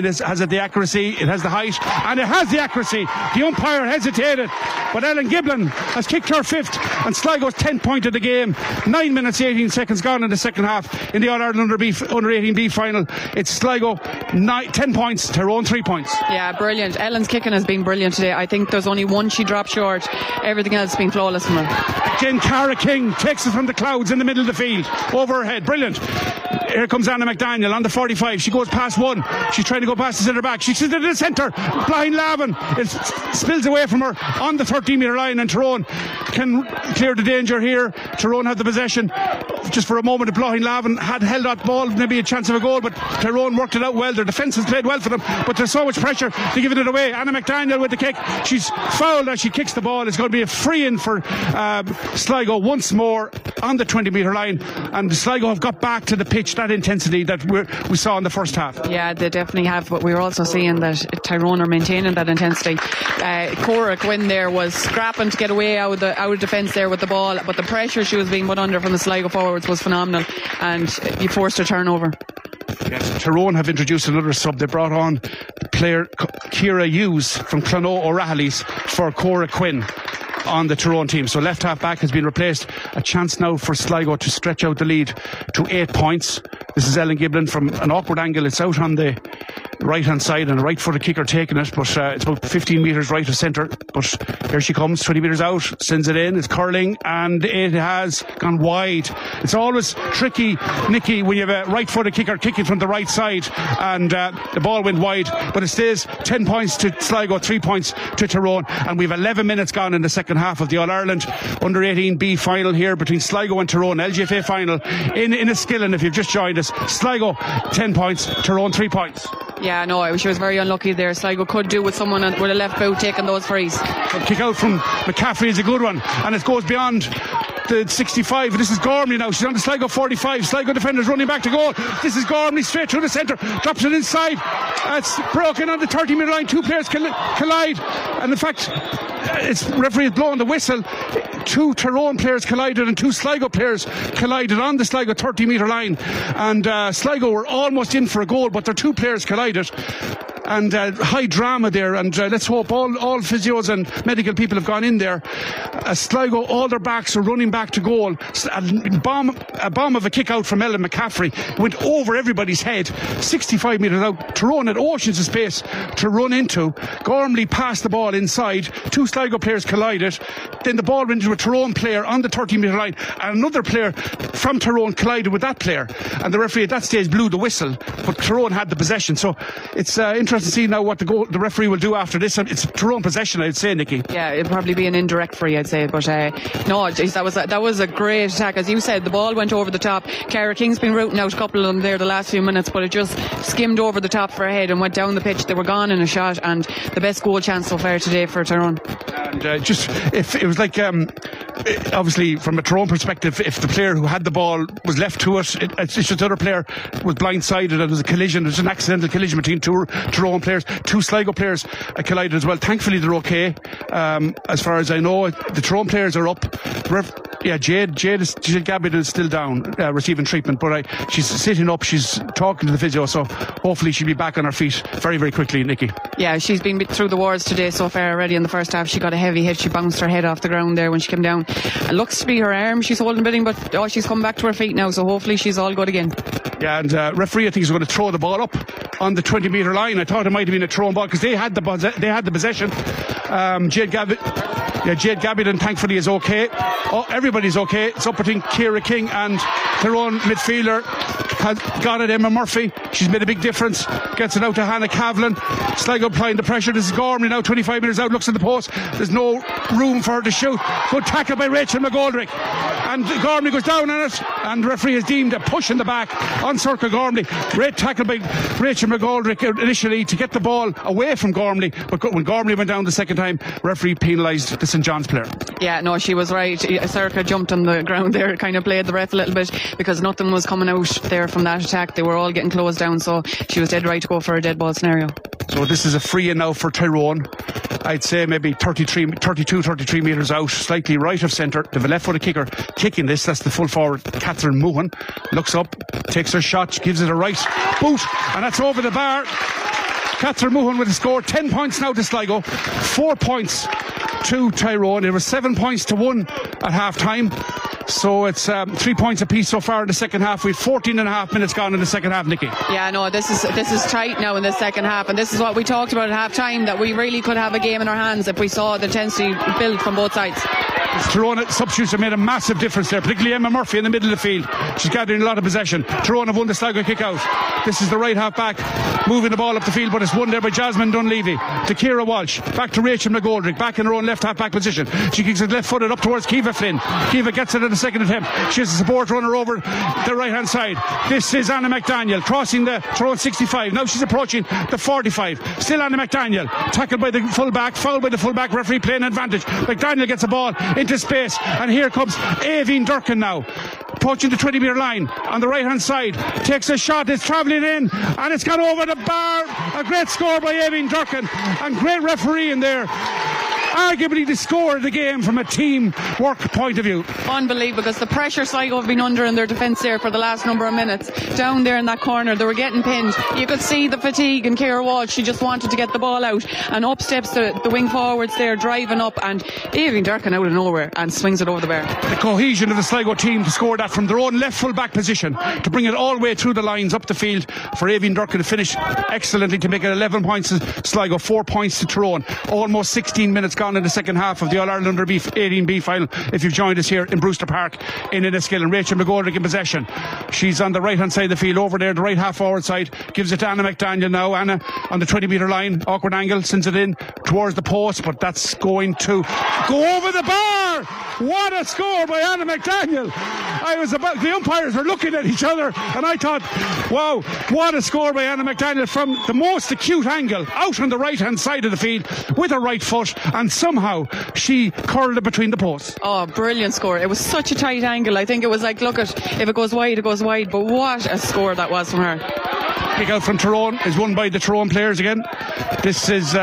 the accuracy, it has the height, and it has the accuracy. The umpire hesitated, but Ellen Giblin has kicked her fifth, and Sligo's 10th point of the game. 9 minutes 18 seconds gone in the second half in the All-Ireland under 18B final. It's Sligo 10 points, Tyrone 3 points. Yeah, brilliant. Ellen's kicking has been brilliant today. I think there's only one she dropped short. Everything else has been flawless from her. Again, Cara King takes it from the clouds in the middle of the field, over her head. Brilliant. Here comes Anna McDaniel on the 45. She goes past one. She's trying to go past the centre back. She's into the centre. Blind Lavin. It spills away from her on the 13-metre line, and Tyrone can clear the danger here. Tyrone have the possession. Just for a moment, Blind Lavin had held that ball, maybe a chance of a goal, but Tyrone worked it out well. Their defence has played well for them, but there's so much pressure to giving it away. Anna McDaniel with the kick. She's fouled as she kicks the ball. It's going to be a free-in for Sligo once more on the 20-metre line, and Sligo have got back to the pitch, that intensity that we saw in the first half. Yeah, they definitely have, but we were also seeing that Tyrone are maintaining that intensity. Cora Quinn there was scrapping to get away out of defence there with the ball, but the pressure she was being put under from the Sligo forwards was phenomenal, and you forced a turnover. Yes, Tyrone have introduced another sub. They brought on player Ciara Hughes from Clonó O'Rahilly's for Cora Quinn on the Tyrone team. So left half back has been replaced. A chance now for Sligo to stretch out the lead to 8 points. This is Ellen Giblin from an awkward angle. It's out on the right hand side, and a right footed kicker taking it, but it's about 15 metres right of centre. But here she comes, 20 metres out, sends it in, it's curling, and it has gone wide. It's always tricky, Nicky, when you have a right footed kicker kicking from the right side, and the ball went wide, but it stays 10 points to Sligo, 3 points to Tyrone, and we've 11 minutes gone in the second half of the All-Ireland under 18B final here between Sligo and Tyrone, LGFA final in Enniskillen. If you've just joined us, Sligo 10 points, Tyrone 3 points. Yeah, no, she was very unlucky there. Sligo could do with someone with a left boot taking those frees. The kick out from McCaffrey is a good one, and it goes beyond the 65. This is Gormley now. She's on the Sligo 45. Sligo defenders running back to goal. This is Gormley straight through the centre, drops it inside. It's broken on the 30-metre line. Two players collide, and in fact, it's referee has blown the whistle. 2 Tyrone players collided and 2 Sligo players collided on the Sligo 30-metre line, and Sligo were almost in for a goal, but their 2 players collided, and high drama there, and let's hope all physios and medical people have gone in there. Sligo, all their backs are running back to goal. A bomb of a kick out from Ellen McCaffrey went over everybody's head, 65 metres out. Tyrone had oceans of space to run into. Gormley passed the ball inside, 2 Sligo players collided, then the ball went into a Tyrone player on the 30-metre line, and another player from Tyrone collided with that player, and the referee at that stage blew the whistle, but Tyrone had the possession. So it's interesting to see now what the referee will do after this. It's Tyrone possession, I'd say, Nicky. Yeah, it'd probably be an indirect free, I'd say, but no, geez, that was a great attack. As you said, the ball went over the top. Cara King's been rooting out a couple of them there the last few minutes, but it just skimmed over the top for her head and went down the pitch. They were gone in a shot, and the best goal chance so far today for Tyrone. And just if it was like obviously from a Tyrone perspective, if the player who had the ball was left to it, it's just the other player was blindsided, and there was a collision. There's an accidental collision between 2 Tyrone players. 2 Sligo players collided as well. Thankfully they're okay. As far as I know, the Tyrone players are up. Jade Gabbitt is still down, receiving treatment, but she's sitting up, she's talking to the physio, so hopefully she'll be back on her feet very, very quickly, Nicky. Yeah, she's been through the wars today so far already. In the first half she got a heavy hit, she bounced her head off the ground there when she came down. It looks to be her arm she's holding bidding, but she's come back to her feet now, so hopefully she's all good again. Yeah, and referee I think is going to throw the ball up on the 20-metre line. I thought it might have been a thrown ball because they had the possession. Jade Gabbitt thankfully is okay. Everybody's okay. It's up between Ciara King and their own midfielder has got it, Emma Murphy. She's made a big difference. Gets it out to Hannah Cavlin. Sligo applying the pressure. This is Gormley now, 25 metres out, looks at the post. There's no room for her to shoot. Good tackle by Rachel McGoldrick, and Gormley goes down on it, and the referee has deemed a push in the back on Circa Gormley. Great tackle by Rachel McGoldrick initially to get the ball away from Gormley, but when Gormley went down the second time, referee penalised the St John's player. Yeah, no, she was right. Circa jumped on the ground there, kind of played the ref a little bit, because nothing was coming out there from that attack. They were all getting closed down, so she was dead right to go for a dead ball scenario. So this is a free in now for Tyrone. I'd say maybe 32, 33 metres out, slightly right of centre. They have a left-footed kicker kicking this. That's the full forward, Catherine Mohan. Looks up, takes her shot, gives it a right boot, and that's over the bar. Catherine Moohan with a score. 10 points now to Sligo, 4 points to Tyrone. It was 7 points to 1 at half time. So it's 3 points apiece so far in the second half. We've 14 and a half minutes gone in the second half, Nikki. Yeah, no, this is tight now in the second half, and this is what we talked about at half time, that we really could have a game in our hands if we saw the intensity build from both sides. Tyrone substitutes have made a massive difference there, particularly Emma Murphy in the middle of the field. She's gathering a lot of possession. Tyrone have won the Sligo kick out. This is the right half back moving the ball up the field, but it's won there by Jasmine Dunleavy to Ciara Walsh, back to Rachel McGoldrick, back in her own left half back position. She kicks it left footed up towards Kiva Flynn. Kiva gets it in the second attempt. She has a support runner over the right hand side. This is Anna McDaniel crossing the Tyrone 65. Now she's approaching the 45. Still Anna McDaniel, tackled by the full back, fouled by the full back, referee playing advantage. McDaniel gets the ball into space, and here comes Aoibhinn Durkin now, approaching the 20-metre line on the right hand side, takes a shot, it's travelling in, and it's gone over the bar. A great score by Aoibhinn Durkin, and great referee in there. Arguably the score of the game from a team work point of view. Unbelievable, because the pressure Sligo have been under in their defence there for the last number of minutes. Down there in that corner, they were getting pinned. You could see the fatigue in Ciara Walsh. She just wanted to get the ball out, and up steps the wing forwards there, driving up, and Aoibhinn Durkin out of nowhere and swings it over the bar. The cohesion of the Sligo team to score that from their own left full back position, to bring it all the way through the lines up the field for Aoibhinn Durkin to finish excellently, to make it 11 points to Sligo, 4 points to Tyrone. Almost 16 minutes gone in the second half of the All-Ireland Under 18B final. If you've joined us here in Brewster Park in Enniskillen, and Rachel McGoldrick in possession. She's on the right hand side of the field over there, the right half forward side, gives it to Anna McDaniel now. Anna on the 20-metre line, awkward angle, sends it in towards the post, but that's going to go over the bar. What a score by Anna McDaniel. The umpires were looking at each other, and I thought, wow, what a score by Anna McDaniel from the most acute angle, out on the right hand side of the field with her right foot, and somehow she curled it between the posts. Oh, brilliant score. It was such a tight angle. I think it was like, look at, if it goes wide, it goes wide, but what a score that was from her. Kick out from Tyrone is won by the Tyrone players again. This is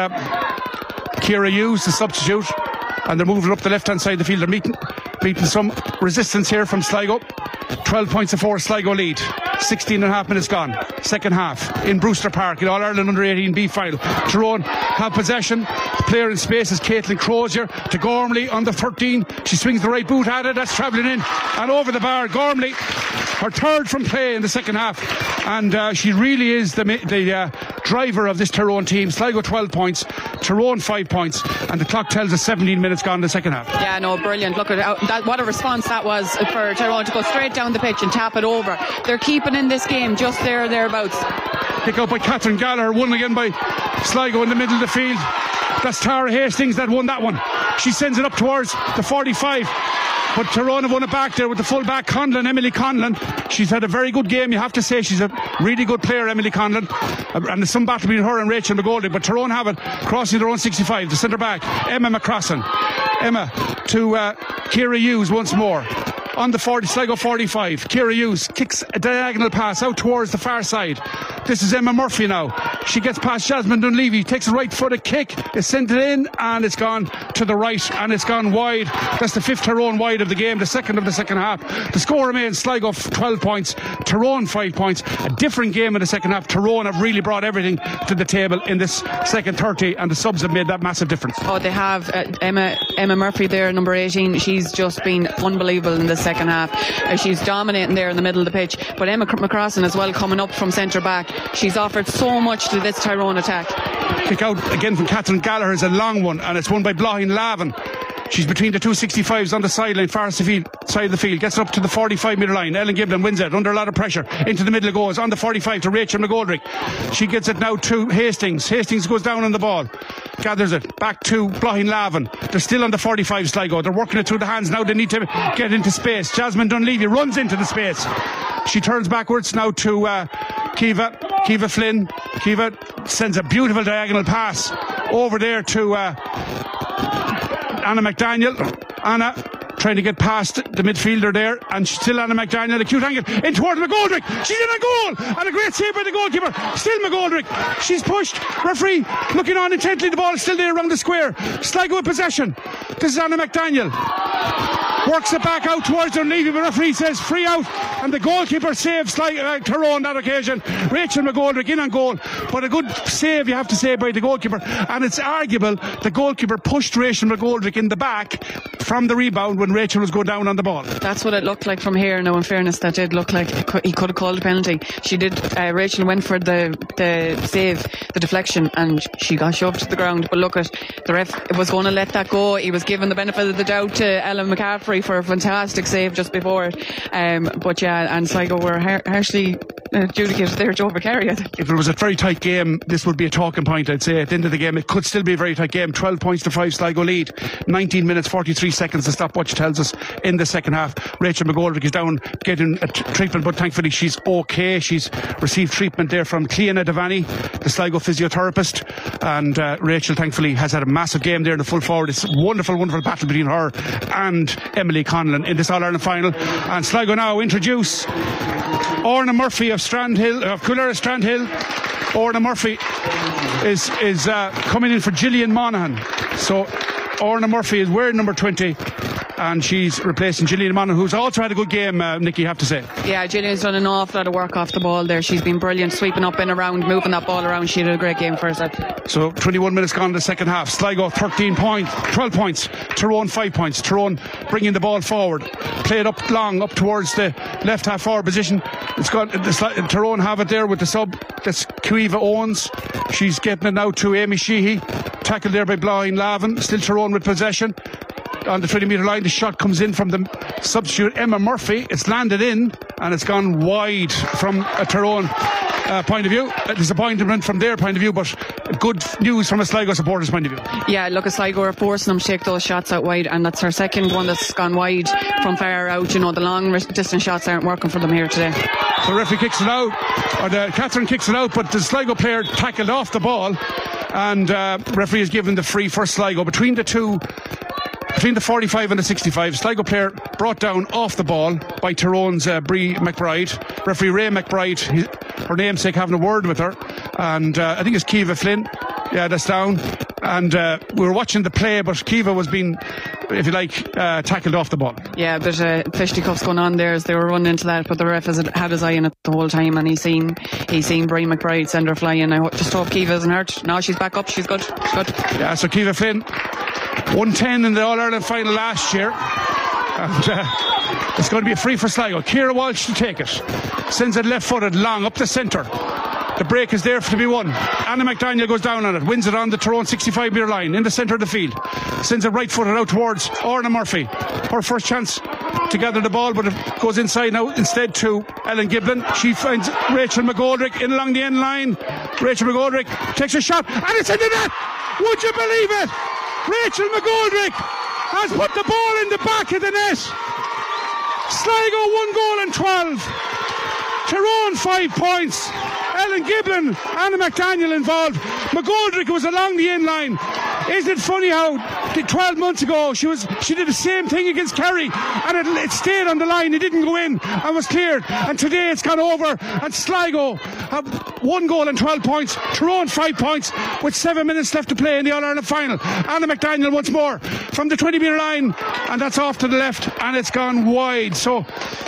Ciara Hughes, the substitute, and they're moving up the left hand side of the field. They're meeting some resistance here from Sligo. 12 points to 4 Sligo lead. 16 and a half minutes gone. Second half in Brewster Park in All-Ireland Under 18B final. Tyrone have possession. Player in space is Caitlin Crozier to Gormley on the 13. She swings the right boot at it. That's travelling in and over the bar. Gormley, her third from play in the second half, and she really is the driver of this Tyrone team. Sligo 12 points, Tyrone 5 points, and the clock tells us 17 minutes gone in the second half. Yeah, no, brilliant. Look at that, what a response that was for Tyrone to go straight down the pitch and tap it over. They're keeping in this game just there or thereabouts. Pick out by Catherine Gallagher, won again by Sligo in the middle of the field. That's Tara Hastings that won that one. She sends it up towards the 45, but Tyrone have won it back there with the full back Emily Conlon. She's had a very good game, you have to say. She's a really good player, Emily Conlon, and there's some battle between her and Rachel McGoldrick, but Tyrone have it crossing their own 65. The centre back Emma McCrossan, Emma to Ciara Hughes once more. On the Sligo 45, Ciara Hughes kicks a diagonal pass out towards the far side. This is Emma Murphy now. She gets past Jasmine Dunleavy, takes a right footed kick, is sent it in, and it's gone to the right, and it's gone wide. That's the fifth Tyrone wide of the game, the second of the second half. The score remains Sligo 12 points, Tyrone 5 points. A different game in the second half. Tyrone have really brought everything to the table in this second 30, and the subs have made that massive difference. Oh, they have. Emma Murphy there, number 18. She's just been unbelievable in the second half. She's dominating there in the middle of the pitch. But Emma McCrossan as well, coming up from centre back. She's offered so much to this Tyrone attack. Kick out again from Catherine Gallagher is a long one, and it's won by Blahin Lavin. She's between the 265s on the sideline, far side of the field, gets it up to the 45 metre line. Ellen Giblin wins it under a lot of pressure. Into the middle it goes, on the 45 to Rachel McGoldrick. She gets it now to Hastings. Hastings goes down on the ball, gathers it back to Blahin Lavin. They're still on the 45 Sligo. They're working it through the hands now. They need to get into space. Jasmine Dunleavy runs into the space. She turns backwards now to Kiva Flynn. Kiva sends a beautiful diagonal pass over there to Anna McDaniel. Anna trying to get past the midfielder there, and still Anna McDaniel, acute angle in towards McGoldrick. She's in a goal, and a great save by the goalkeeper. Still McGoldrick. She's pushed. Referee looking on intently. The ball is still there around the square. Sligo with possession. This is Anna McDaniel. works it back out towards Dunleavy, but the referee says free out, and the goalkeeper saves Tyrone that occasion. Rachel McGoldrick in on goal, but a good save, you have to say, by the goalkeeper, and it's arguable the goalkeeper pushed Rachel McGoldrick in the back from the rebound when Rachel was going down on the ball. That's what it looked like from here. Now, in fairness, that did look like he could have called a penalty. She did. Rachel went for the save, the deflection, and she got shoved to the ground. But look at the ref was going to let that go. He was given the benefit of the doubt to Ellen McCaffrey for a fantastic save just before it. But yeah, and Sligo were harshly adjudicated there, Joe Vicari. If it was a very tight game, this would be a talking point, I'd say. At the end of the game, it could still be a very tight game. 12 points to 5, Sligo lead. 19 minutes 43 seconds, the stopwatch tells us, in the second half. Rachel McGoldrick is down getting a treatment, but thankfully she's okay. She's received treatment there from Cleana Devani, the Sligo physiotherapist, and Rachel thankfully has had a massive game there in the full forward. It's a wonderful battle between her and Emily Conlon in this All-Ireland final. And Sligo now introduce Orna Murphy of Strandhill, of Coolera Strandhill. Orna Murphy is coming in for Gillian Monaghan. So Orna Murphy is wearing number 20, and she's replacing Gillian Monaghan, who's also had a good game, Nicky, you have to say. Yeah, Gillian's done an awful lot of work off the ball there. She's been brilliant, sweeping up and around, moving that ball around. She did a great game for herself. So 21 minutes gone in the second half. Sligo 12 points, Tyrone 5 points. Tyrone bringing the ball forward, played up long up towards the left half forward position. It's got Tyrone have it there with the sub. That's Cueva Owens. She's getting it now to Amy Sheehy, tackled there by Blaine Lavin. Still Tyrone with possession on the 20-metre line. The shot comes in from the substitute Emma Murphy. It's landed in and it's gone wide from a Tyrone point of view. A disappointment from their point of view, but good news from a Sligo supporter's point of view. Yeah, look, a Sligo are forcing them to take those shots out wide, and that's her second one that's gone wide from far out. You know, the long distance shots aren't working for them here today. The referee kicks it out, or Catherine kicks it out, but the Sligo player tackled off the ball, and referee has given the free for Sligo. Between the 45 and the 65, Sligo player brought down off the ball by Tyrone's Brie McBride. Referee Ray McBride, her namesake, having a word with her, and I think it's Kiva Flynn. Yeah, that's down. And we were watching the play, but Kiva was being, if you like, tackled off the ball. Yeah, there's fisticuffs going on there as they were running into that, but the ref has had his eye on it the whole time, and he's seen Brie McBride send her flying. I just hope Kiva isn't hurt. Now she's back up. She's good. Yeah, so Kiva Flynn, 110 in the All-Ireland final last year, and it's going to be a free for Sligo. Ciara Walsh to take it, sends it left-footed long up the centre. The break is there to be won. Anna McDaniel goes down on it, wins it on the Tyrone 65-metre line in the centre of the field, sends it right-footed out towards Orna Murphy. Her first chance to gather the ball, but it goes inside now instead to Ellen Giblin. She finds Rachel McGoldrick in along the end line. Rachel McGoldrick takes a shot, and it's in the net. Would you believe it? Rachel McGoldrick has put the ball in the back of the net. Sligo 1 goal and 12. Tyrone 5 points. Ellen Giblin, Anna McDaniel involved. McGoldrick was along the end line. Isn't it funny how 12 months ago she did the same thing against Kerry, and it stayed on the line. It didn't go in and was cleared. And today it's gone over, and Sligo have 1 goal and 12 points. Tyrone 5 points with 7 minutes left to play in the All-Ireland final. Anna McDaniel once more from the 20-metre line, and that's off to the left, and it's gone wide. So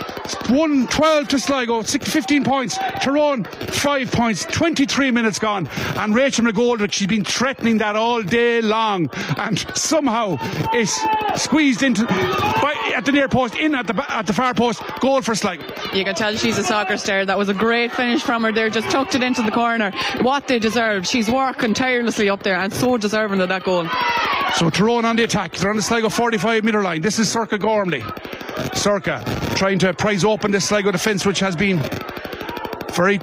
1-12 to Sligo, 15 points. Tyrone 5 points, 23 minutes gone, and Rachel McGoldrick, she's been threatening that all day long, and somehow is squeezed into at the near post, in at the far post. Goal for Sligo. You can tell she's a soccer star. That was a great finish from her there, just tucked it into the corner. What they deserved. She's working tirelessly up there and so deserving of that goal. So Tyrone on the attack. They're on the Sligo 45-metre line. This is Circa Gormley. Circa trying to prise open this Sligo defence, which has been very,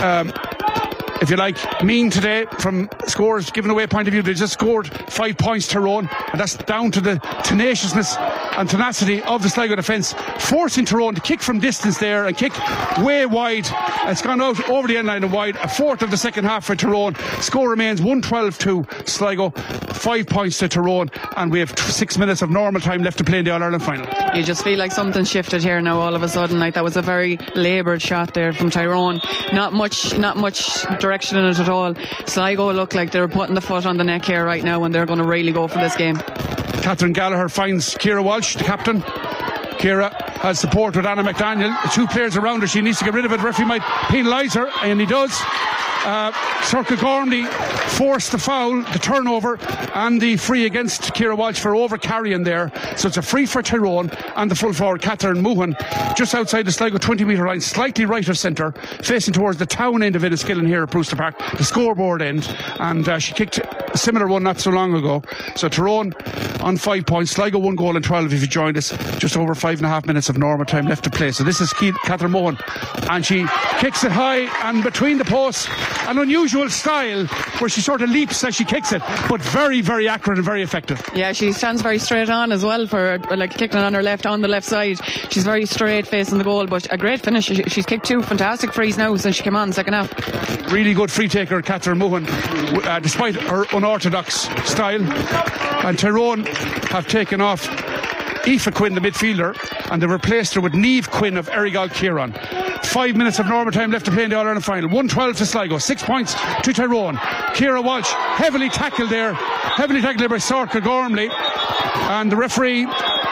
if you like, mean today from scores given away point of view. They just scored 5 points, Tyrone, and that's down to the tenaciousness and tenacity of the Sligo defence, forcing Tyrone to kick from distance there and kick way wide. It's gone out over the end line and wide. A fourth of the second half for Tyrone. Score remains 1-12 to Sligo, 5 points to Tyrone, and we have 6 minutes of normal time left to play in the All-Ireland final. You just feel like something shifted here now all of a sudden. Like, that was a very laboured shot there from Tyrone. Not much direction in it at all. Sligo look like they're putting the foot on the neck here right now, and they're going to really go for this game. Catherine Gallagher finds Ciara Walsh, the captain, Ciara has support with Anna McDaniel. The 2 players around her. She needs to get rid of it. The referee might penalise her, and he does. Circle Gormley forced the foul, the turnover, and the free against Ciara Walsh for over carrying there. So it's a free for Tyrone and the full forward Catherine Moohan, just outside the Sligo 20-metre line, slightly right of centre, facing towards the town end of Enniskillen here at Brewster Park, the scoreboard end. And she kicked a similar one not so long ago. So Tyrone on 5 points, Sligo 1 goal and 12 if you joined us. Just over 5.5 minutes of normal time left to play. So this is Catherine Moohan, and she kicks it high and between the posts. An unusual style where she sort of leaps as she kicks it, but very, very accurate and very effective. Yeah, she stands very straight on as well for like kicking on her left on the left side. She's very straight facing the goal, but a great finish. She's kicked 2 fantastic frees now since she came on second half. Really good free taker, Catherine Moohan, despite her unorthodox style. And Tyrone have taken off Aoife Quinn, the midfielder, and they replaced her with Niamh Quinn of Errigal Kieran. 5 minutes of normal time left to play in the All-Ireland final. 1-12 to Sligo, 6 points to Tyrone. Ciara Walsh heavily tackled there by Sorcha Gormley, and the referee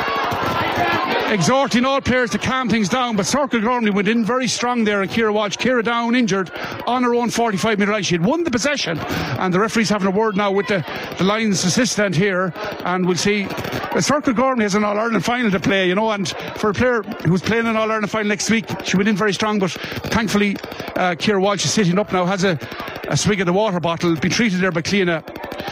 exhorting all players to calm things down, but Sorcha Gormley went in very strong there, and Ciara Walsh, Ciara down injured on her own 45-metre line. She had won the possession, and the referee's having a word now with the Lions assistant here, and we'll see. Sorcha Gormley has an All-Ireland final to play, you know, and for a player who's playing an All-Ireland final next week, she went in very strong, but thankfully Ciara Walsh is sitting up now, has a swig of the water bottle, been treated there by Cliona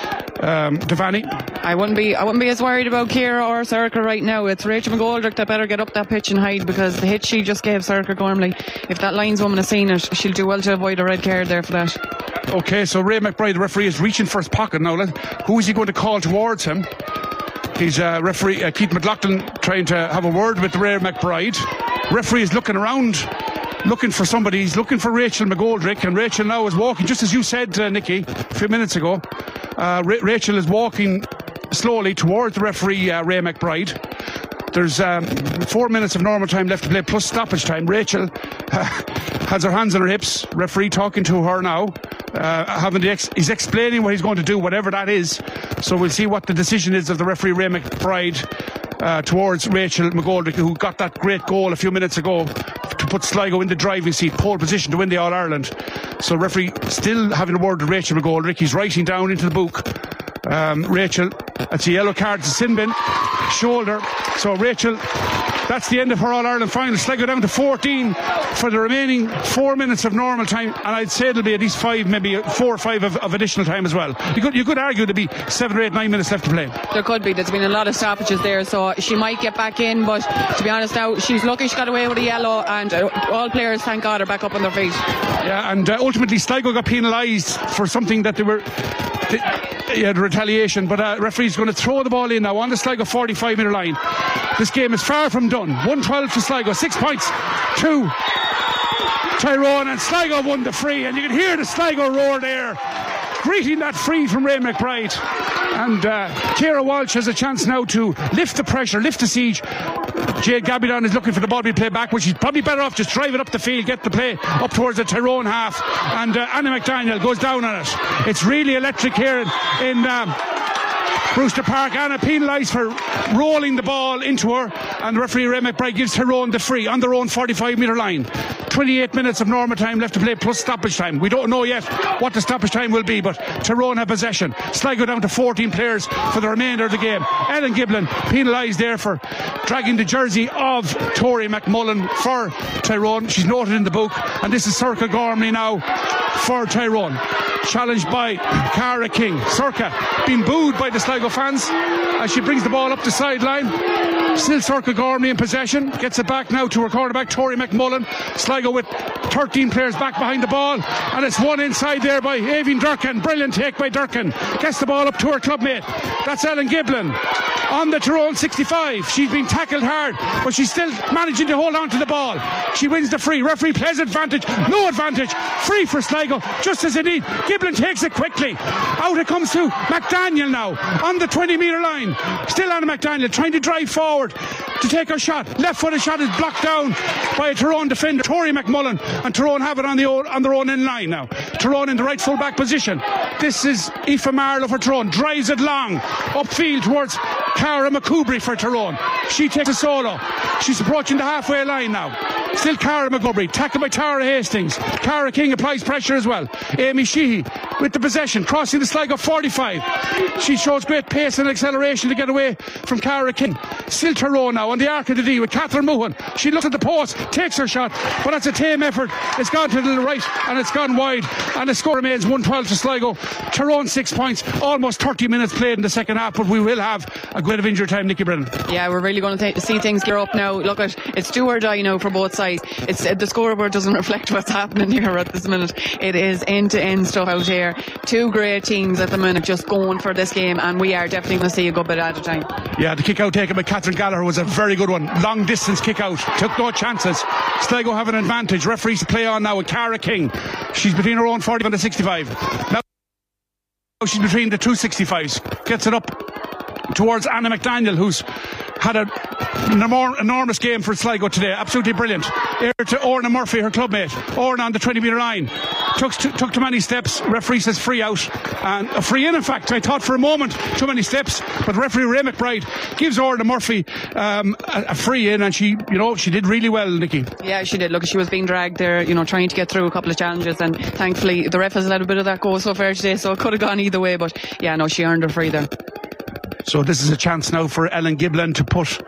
Devaney. I wouldn't be as worried about Ciara or Sorcha right now. It's Rachel McGoldrick that better get up that pitch and hide, because the hit she just gave Sorcha Gormley, if that lineswoman has seen it, she'll do well to avoid a red card there for that. Okay, so Ray McBride, the referee, is reaching for his pocket now. Who is he going to call towards him? He's referee Keith McLaughlin trying to have a word with Ray McBride. Referee is looking around, looking for somebody. He's looking for Rachel McGoldrick, and Rachel now is walking, just as you said, Nicky, a few minutes ago. Rachel is walking slowly towards the referee, Ray McBride. There's 4 minutes of normal time left to play, plus stoppage time. Rachel has her hands on her hips. Referee talking to her now. He's explaining what he's going to do, whatever that is. So we'll see what the decision is of the referee, Ray McBride, towards Rachel McGoldrick, who got that great goal a few minutes ago to put Sligo in the driving seat, pole position to win the All-Ireland. So referee still having a word with Rachel McGoldrick. He's writing down into the book. Rachel, that's a yellow card to sin bin, shoulder. So Rachel, that's the end of her All-Ireland final. Sligo down to 14 for the remaining 4 minutes of normal time, and I'd say it'll be at least 5, maybe 4 or 5 of additional time as well. You could argue there'd be 7 or 8, 9 minutes left to play. There could be. There's been a lot of stoppages there, so she might get back in, but to be honest now, she's lucky she got away with a yellow, and all players, thank God, are back up on their feet. Yeah, and ultimately Sligo got penalised for something that they were... the retaliation, but referee's going to throw the ball in now on the Sligo 45-metre line. This game is far from done. 1-12 to Sligo, 6 points to Tyrone, and Sligo won the free, and you can hear the Sligo roar there, greeting that free from Ray McBride. And Ciara Walsh has a chance now to lift the pressure, lift the siege. Jade Gabidon is looking for the ball to be played back, but she's probably better off just driving up the field, get the play up towards the Tyrone half, and Anna McDaniel goes down on it. It's really electric here in Brewster Park. Anna penalised for rolling the ball into her, and the referee Ray McBride gives Tyrone the free on their own 45-metre line. 28 minutes of normal time left to play, plus stoppage time. We don't know yet what the stoppage time will be, but Tyrone have possession. Sligo down to 14 players for the remainder of the game. Ellen Giblin penalised there for dragging the jersey of Tori McMullen for Tyrone. She's noted in the book, and this is Sorcha Gormley now for Tyrone, challenged by Cara King. Sorcha being booed by the Sligo fans as she brings the ball up the sideline. Still Sorcha Gormley in possession, gets it back now to her quarterback Tori McMullen. Sligo with 13 players back behind the ball, and it's one inside there by Aoibhinn Durkin. Brilliant take by Durkin, gets the ball up to her clubmate, that's Ellen Giblin on the Tyrone 65. She's been tackled hard, but she's still managing to hold on to the ball. She wins the free. Referee plays advantage, no advantage, free for Sligo, just as it need. Giblin takes it quickly, out it comes to McDaniel now on the 20-metre line. Still Anna McDaniel trying to drive forward to take her shot. Left footed shot is blocked down by a Tyrone defender, Tori McMullen, and Tyrone have it on their own end line now. Tyrone in the right full-back position. This is Aoife Marlowe for Tyrone, drives it long upfield towards Cara McCoubry for Tyrone. She takes a solo. She's approaching the halfway line now. Still Cara McCoubry, tackled by Tara Hastings. Cara King applies pressure as well. Amy Sheehy with the possession, crossing the Sligo 45. She shows great pace and acceleration to get away from Cara King. Still Tyrone now on the arc of the D with Catherine Mohan. She looks at the post, takes her shot, but that's a tame effort. It's gone to the right and it's gone wide, and the score remains 1-12 to Sligo. Tyrone 6 points, almost 30 minutes played in the second half, but we will have a bit of injury time, Nicky Brennan. Yeah, we're really going to see things gear up now. Look, it's do or die now for both sides. It's the scoreboard doesn't reflect what's happening here at this minute. It is end-to-end stuff out here. Two great teams at the minute just going for this game, and we are definitely going to see a good bit at a time. Yeah, the kick out taken by Catherine Gallagher was a very good one. Long distance kick out, took no chances. Sligo have an advantage. Referees play on now with Cara King. She's between her own 40 and the 65. Now she's between the two 65s. Gets it up towards Anna McDaniel, who's had an enormous game for Sligo today. Absolutely brilliant. Here to Orna Murphy, her clubmate. Orna on the 20-metre line. Took too many steps. Referee says free out. And a free in fact. I thought for a moment too many steps. But referee Ray McBride gives Orna Murphy a free in, and she did really well, Nicky. Yeah, she did. Look, she was being dragged there, trying to get through a couple of challenges, and thankfully the ref has let a bit of that go so far today, so it could have gone either way, but yeah, no, she earned her free there. So this is a chance now for Ellen Giblin to put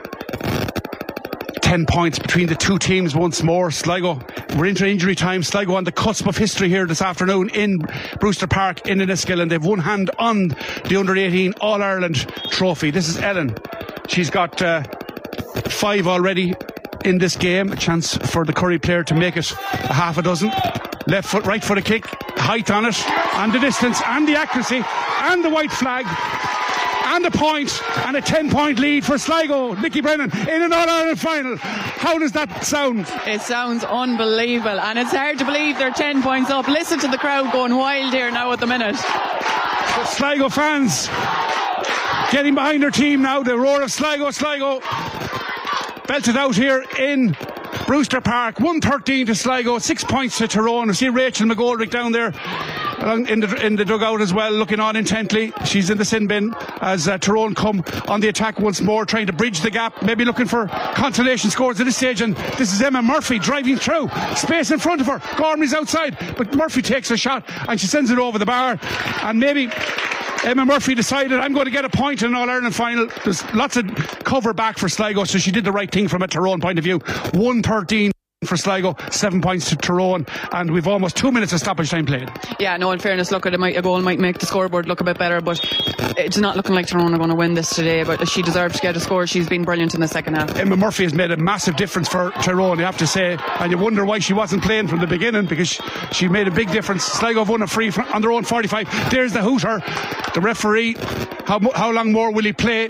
10 points between the two teams once more. Sligo, we're into injury time. Sligo on the cusp of history here this afternoon in Brewster Park in Enniskillen. They've one hand on the under-18 All-Ireland trophy. This is Ellen. She's got 5 already in this game. A chance for the Curry player to make it a half a dozen. Left foot, right foot a kick, height on it, and the distance, and the accuracy, and the white flag, and a point, and a 10-point lead for Sligo. Nicky Brennan in an All-Ireland final. How does that sound? It sounds unbelievable, and it's hard to believe they're 10 points up. Listen to the crowd going wild here now at the minute. Sligo fans getting behind their team now. The roar of Sligo belted out here in Brewster Park. 113 to Sligo, 6 points to Tyrone. We see Rachel McGoldrick down there in the dugout as well, looking on intently. She's in the sin bin as Tyrone come on the attack once more, trying to bridge the gap, maybe looking for consolation scores at this stage. And this is Emma Murphy driving through, space in front of her. Gormley's outside, but Murphy takes a shot and she sends it over the bar. And maybe Emma Murphy decided, I'm going to get a point in an All-Ireland final. There's lots of cover back for Sligo, so she did the right thing from a Tyrone point of view. 113 for Sligo, 7 points to Tyrone, and we've almost 2 minutes of stoppage time played. Yeah, no, in fairness, look, a goal might make the scoreboard look a bit better, but it's not looking like Tyrone are going to win this today, but she deserves to get a score. She's been brilliant in the second half. Emma Murphy has made a massive difference for Tyrone, you have to say, and you wonder why she wasn't playing from the beginning, because she made a big difference. Sligo have won a free on their own 45. There's the hooter. The referee, how long more will he play?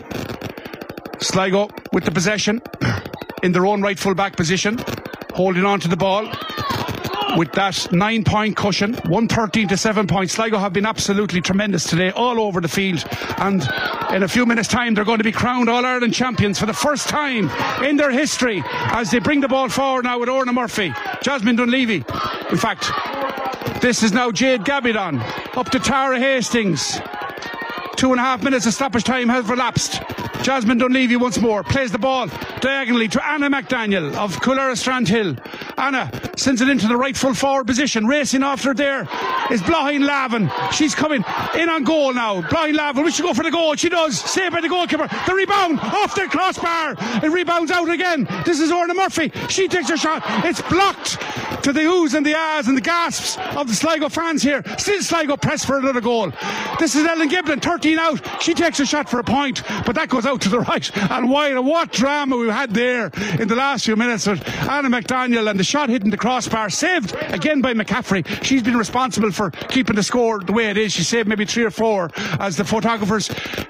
Sligo with the possession in their own right full back position, holding on to the ball with that 9-point cushion. 113 to 7 points. Sligo have been absolutely tremendous today, all over the field, and in a few minutes time they're going to be crowned All-Ireland champions for the first time in their history, as they bring the ball forward now with Orna Murphy, Jasmine Dunleavy. In fact, this is now Jade Gabidon up to Tara Hastings. 2.5 minutes of stoppage time has elapsed. Jasmine Dunleavy once more plays the ball diagonally to Anna McDaniel of Coolera Strandhill. Anna sends it into the right full forward position. Racing after there is Blahin Lavin. She's coming in on goal now. Blahin Lavin, will she go for the goal? She does. Saved by the goalkeeper. The rebound off the crossbar. It rebounds out again. This is Orna Murphy. She takes her shot. It's blocked, to the oohs and the ahs and the gasps of the Sligo fans here. Still Sligo press for another goal. This is Ellen Giblin, 13 out. She takes a shot for a point, but that goes out to the right. And what drama we had there in the last few minutes with Anna McDaniel, and the shot hitting the crossbar, saved again by McCaffrey. She's been responsible for keeping the score the way it is. She saved maybe 3 or 4 as the photographers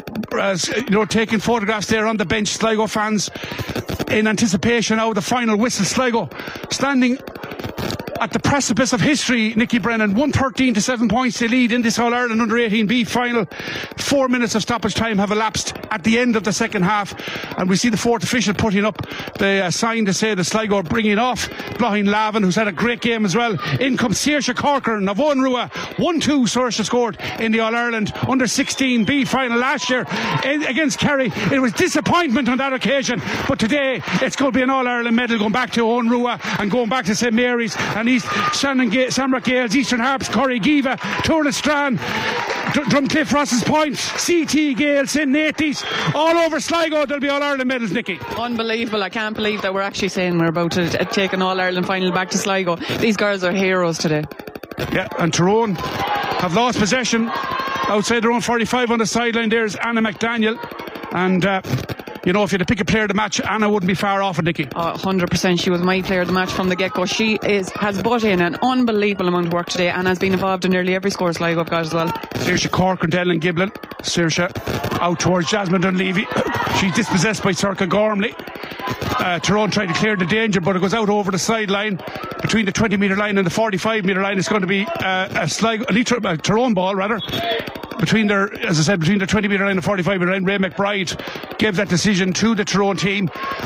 taking photographs there on the bench. Sligo fans in anticipation now of the final whistle. Sligo standing at the precipice of history, Nicky Brennan. 113 to 7 points they lead in this All-Ireland Under-18B final. 4 minutes of stoppage time have elapsed. at the end of the second half, and we see the fourth official putting up the sign to say the Sligo are bringing off Blahin Lavin, who's had a great game as well. In comes Saoirse Corcoran of Onrua. 1-2 Saoirse scored in the All-Ireland under-16 B final last year against Kerry. It was disappointment on that occasion, but today it's going to be an All-Ireland medal going back to Onrua and going back to St Mary's and East Shamrock Gales, Eastern Harps, Corrie Giva, Tourna Strand, Drumcliff, Ross's Point, CT Gales, St Nathan's, all over Sligo. There'll be All-Ireland medals, Nicky. Unbelievable. I can't believe that we're actually saying we're about to take an All-Ireland final back to Sligo. These girls are heroes today. Yeah, and Tyrone have lost possession outside their own 45 on the sideline. There's Anna McDaniel, and you know, if you had to pick a player of the match, Anna wouldn't be far off it, Nicky. 100%. She was my player of the match from the get-go. She has butt in an unbelievable amount of work today and has been involved in nearly every score Sligo have got as well. Saoirse Corcoran, Dylan Giblin. Saoirse out towards Jasmine Dunleavy. She's dispossessed by Circa Gormley. Tyrone tried to clear the danger, but it goes out over the sideline between the 20 metre line and the 45 metre line. It's going to be a Tyrone ball rather. Between the 20 metre line and the 45 metre line. Ray McBride gave that decision to the Tyrone team.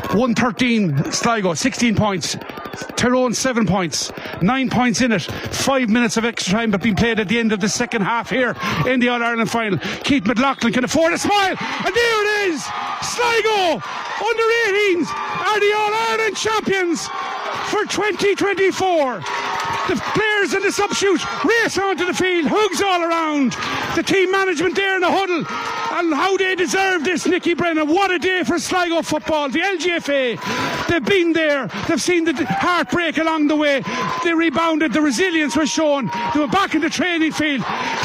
113 Sligo, 16 points. Tyrone 7 points, 9 points in it. 5 minutes of extra time have been played at the end of the second half here in the All-Ireland final. Keith McLaughlin can afford a smile, and there it is. Sligo under 18s are the All-Ireland champions for 2024. The players in the subshoot race onto the field, hugs all around. The team management there in the huddle, and how they deserve this, Nicky Brennan. What a day for Sligo football. The LGFA, they've been there, they've seen the heartbreak along the way, they rebounded, the resilience was shown, they were back in the training field.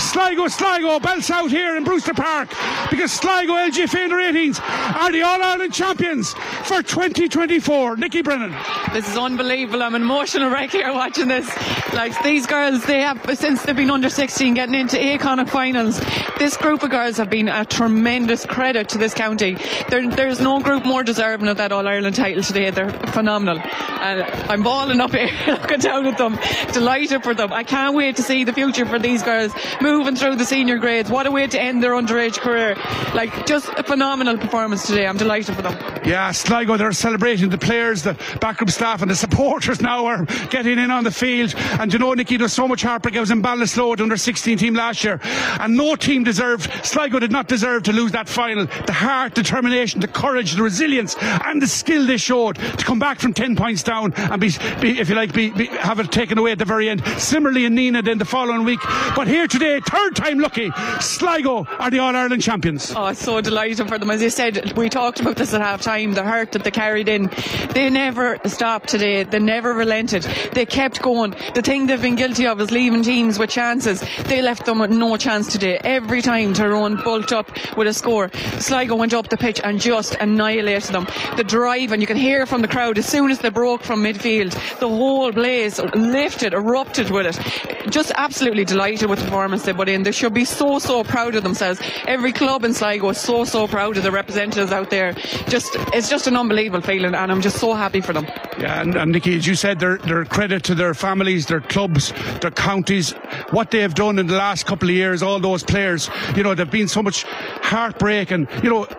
Sligo belts out here in Brewster Park, because Sligo LGFA under 18s are the All-Ireland champions for 2024. Nicky Brennan. This is unbelievable. I'm an emotional wreck here watching this. Like, these girls, they have, since they've been under 16 getting into Iconic finals, this group of girls have been a tremendous credit to this county. There's no group more deserving of that All-Ireland title today. They're phenomenal, and I'm balling up here looking down at them, delighted for them. I can't wait to see the future for these girls moving through the senior grades. What a way to end their underage career. Like, just a phenomenal performance today. I'm delighted for them. Yeah, Sligo, they're celebrating. The players, the backroom staff and the supporters now are getting in on the field. And you know, Nicky, there's so much heartbreak. I was in Ballinasloe under 16 team last year, and no team deserved, Sligo did not deserve to lose that final. The heart, determination, the courage, the resilience and the skill they showed to come back from 10 points down and be if you like, have it taken away at the very end. Similarly in Nina then the following week. But here today, third time lucky, Sligo are the All-Ireland champions. Oh, so delighted for them. As you said, we talked about this at half time, the hurt that they carried in. They never stopped today. They never relented. They kept going. The thing they've been guilty of is leaving teams with chances. They left them with no chance today. Every time Tyrone bulked up with a score, Sligo went up the pitch and just annihilated them. The drive, and you can hear from the crowd as soon as they broke from midfield, the whole place lifted, erupted with it. Just absolutely delighted with the performance they put in. They should be so proud of themselves. Every club in Sligo is so proud of the representatives out there. It's just an unbelievable feeling, and I'm just so happy for them. Yeah, and Nicky, as you said, they're credit to their families, their clubs, their counties, what they have done in the last couple of years. All those players, you know, there've been so much heartbreak, and you know,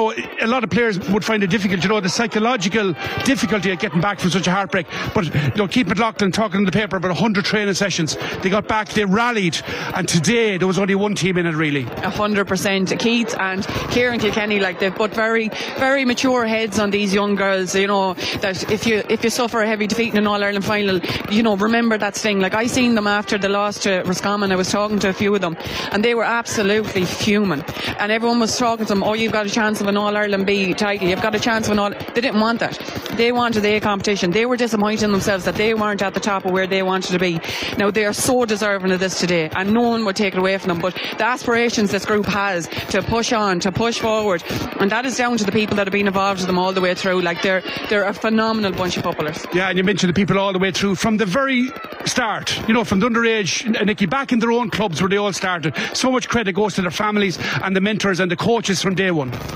a lot of players would find it difficult, you know, the psychological difficulty of getting back from such a heartbreak. But, you know, Keith McLaughlin talking in the paper about 100 training sessions. They got back, they rallied, and today there was only one team in it, really. 100%. Keith and Kieran Kilkenny, like, they've put very, very mature heads on these young girls, you know, that if you suffer a heavy defeat in an All-Ireland final, you know, remember that sting. Like, I seen them after the loss to Roscommon. I was talking to a few of them, and they were absolutely fuming. And everyone was talking to them, oh, you've got a chance of an All-Ireland B title, you've got a chance of an All... They didn't want that. They wanted the A competition. They were disappointed in themselves that they weren't at the top of where they wanted to be. Now, they are so deserving of this today, and no one would take it away from them. But the aspirations this group has to push on, to push forward, and that is down to the people that have been involved with them all the way through. Like, they're a phenomenal bunch of footballers. Yeah, and you mentioned the people all the way through from the very start, you know, from the underage, Nicky, back in their own clubs where they all started. So much credit goes to their families and the mentors and the coaches from day one.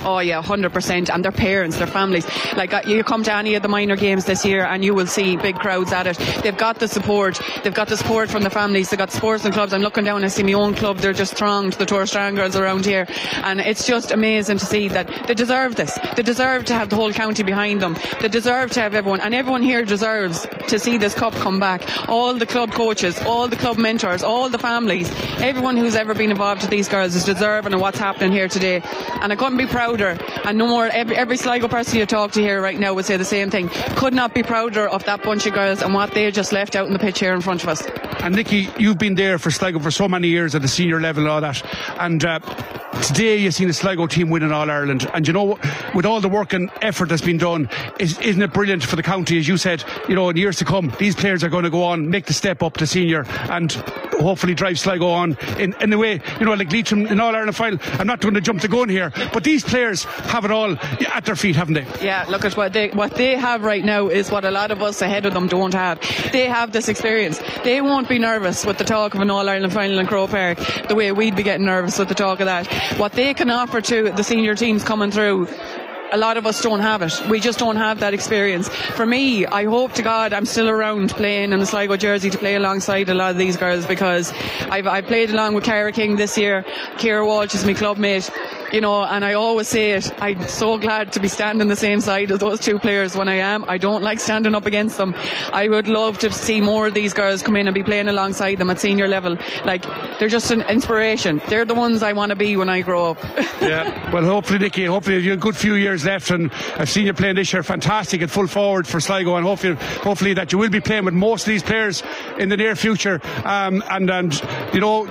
Oh yeah, 100%. And their parents, their families. Like you come to any of the minor games this year and you will see big crowds at it. They've got the support. They've got the support from the families. They've got sports and clubs. I'm looking down, I see my own club. They're just thronged, the Tour Strand girls around here. And it's just amazing to see that they deserve this. They deserve to have the whole county behind them. They deserve to have everyone. And everyone here deserves to see this cup come back. All the club coaches, all the club mentors, all the families, everyone who's ever been involved with these girls is deserving of what's happening here today. And I couldn't be prouder. And no more, every Sligo person you talk to here right now would say the same thing. Could not be prouder of that bunch of girls and what they just left out in the pitch here in front of us. And Nicky, you've been there for Sligo for so many years at the senior level and all that. And today you've seen the Sligo team win in All-Ireland. And you know, with all the work and effort that's been done, isn't it brilliant for the county? As you said, you know, in years to come, these players are going to go on, make the step up to senior and hopefully drive Sligo on in a way, you know, like Leitrim in All-Ireland final. I'm not going to jump the gun here, but these players have it all at their feet, haven't they? Yeah, look at what they have right now is what a lot of us ahead of them don't have. They have this experience. They won't be nervous with the talk of an All-Ireland final in Croke Park the way we'd be getting nervous with the talk of that. What they can offer to the senior teams coming through, a lot of us don't have it. We just don't have that experience. For me, I hope to God I'm still around playing in the Sligo jersey to play alongside a lot of these girls, because I've played along with Cara King this year. Ciara Walsh is my club mate. You know, and I always say it, I'm so glad to be standing the same side as those two players when I am. I don't like standing up against them. I would love to see more of these girls come in and be playing alongside them at senior level. Like, they're just an inspiration. They're the ones I want to be when I grow up. Yeah, well, hopefully, Nicky, hopefully you've a good few years left, and I've seen you playing this year fantastic at full forward for Sligo, and hopefully that you will be playing with most of these players in the near future, and you know,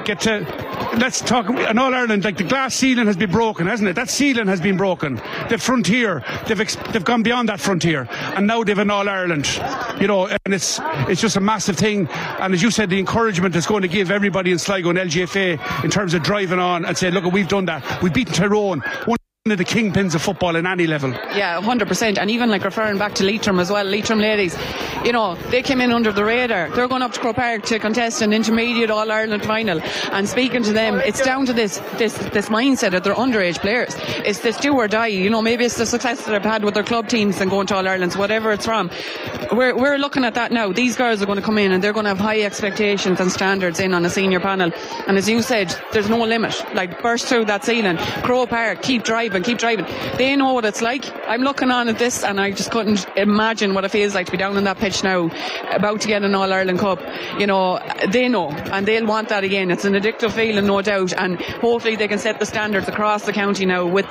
let's talk an All-Ireland. Like, the glass ceiling has been broken, hasn't it? That ceiling has been broken. The frontier, they've gone beyond that frontier, and now they've an All-Ireland, you know, and it's just a massive thing. And as you said, the encouragement is going to give everybody in Sligo and LGFA in terms of driving on and saying, look, we've done that. We've beaten Tyrone, one of the kingpins of football in any level. Yeah, 100%. And even like referring back to Leitrim as well, Leitrim ladies, you know, they came in under the radar. They're going up to Croke Park to contest an intermediate All-Ireland final, and speaking to them, it's down to this mindset of their underage players. It's this do or die, you know. Maybe it's the success that they've had with their club teams and going to All-Irelands, whatever it's from. We're looking at that now. These girls are going to come in and they're going to have high expectations and standards in on a senior panel, and as you said, there's no limit. Like, burst through that ceiling. Croke Park, keep driving. They know what it's like. I'm looking on at this and I just couldn't imagine what it feels like to be down on that pitch now, about to get an All-Ireland Cup. You know, they know, and they'll want that again. It's an addictive feeling, no doubt, and hopefully they can set the standards across the county now with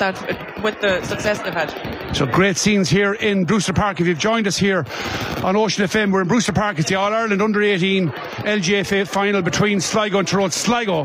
the success they've had. So great scenes here in Brewster Park. If you've joined us here on Ocean FM, we're in Brewster Park. It's the All-Ireland Under-18 LGFA final between Sligo and Tyrone. Sligo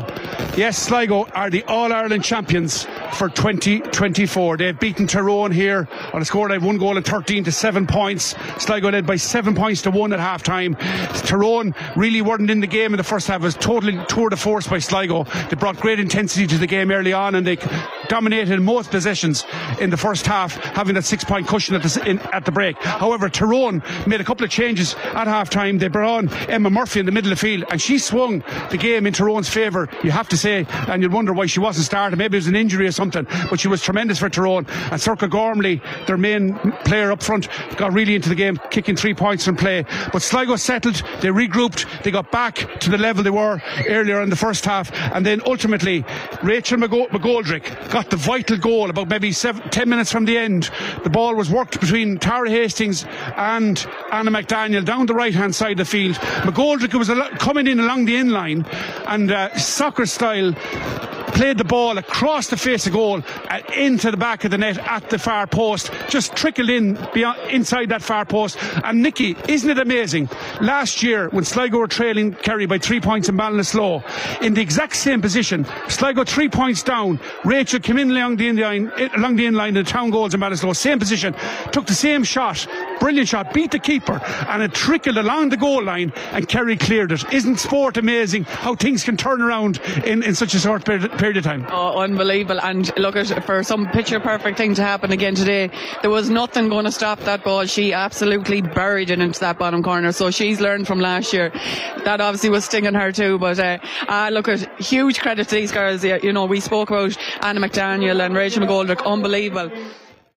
are the All-Ireland champions for 2024. They've beaten Tyrone here on a score of 1 goal and 13 to 7 points. Sligo led by 7 points to 1 at half time. Tyrone really weren't in the game in the first half. It was totally tour de force by Sligo. They brought great intensity to the game early on, and they dominated most possessions in the first half, having that 6-point cushion at the break. However, Tyrone made a couple of changes at half time. They brought on Emma Murphy in the middle of the field, and she swung the game in Tyrone's favour, you have to say, and you'd wonder why she wasn't started. Maybe it was an injury or something, but she was tremendous for Tyrone. And Circa Gormley, their main player up front, got really into the game, kicking 3 points from play. But Sligo settled, they regrouped, they got back to the level they were earlier in the first half, and then ultimately Rachel McGoldrick got the vital goal about maybe 10 minutes from the end. The ball was worked between Tara Hastings and Anna McDaniel down the right hand side of the field. McGoldrick was coming in along the in line, and soccer style played the ball across the face of goal into the back of the net at the far post, just trickled in inside that far post. And Nicky, isn't it amazing? Last year, when Sligo were trailing Kerry by 3 points in Ballinasloe, in the exact same position, Sligo 3 points down, Rachel came in along the in line in the town goals in Ballinasloe, same position, took the same shot brilliant shot, beat the keeper, and it trickled along the goal line, and Kerry cleared it. Isn't sport amazing how things can turn around in such a short period of time? Oh, unbelievable. And look, for some picture perfect thing to happen again today, there was nothing going to stop that ball. She absolutely buried it into that bottom corner, so she's learned from last year. That obviously was stinging her too, but look, huge credit to these girls. You know, we spoke about Anna McDaniel and Rachel McGoldrick, unbelievable.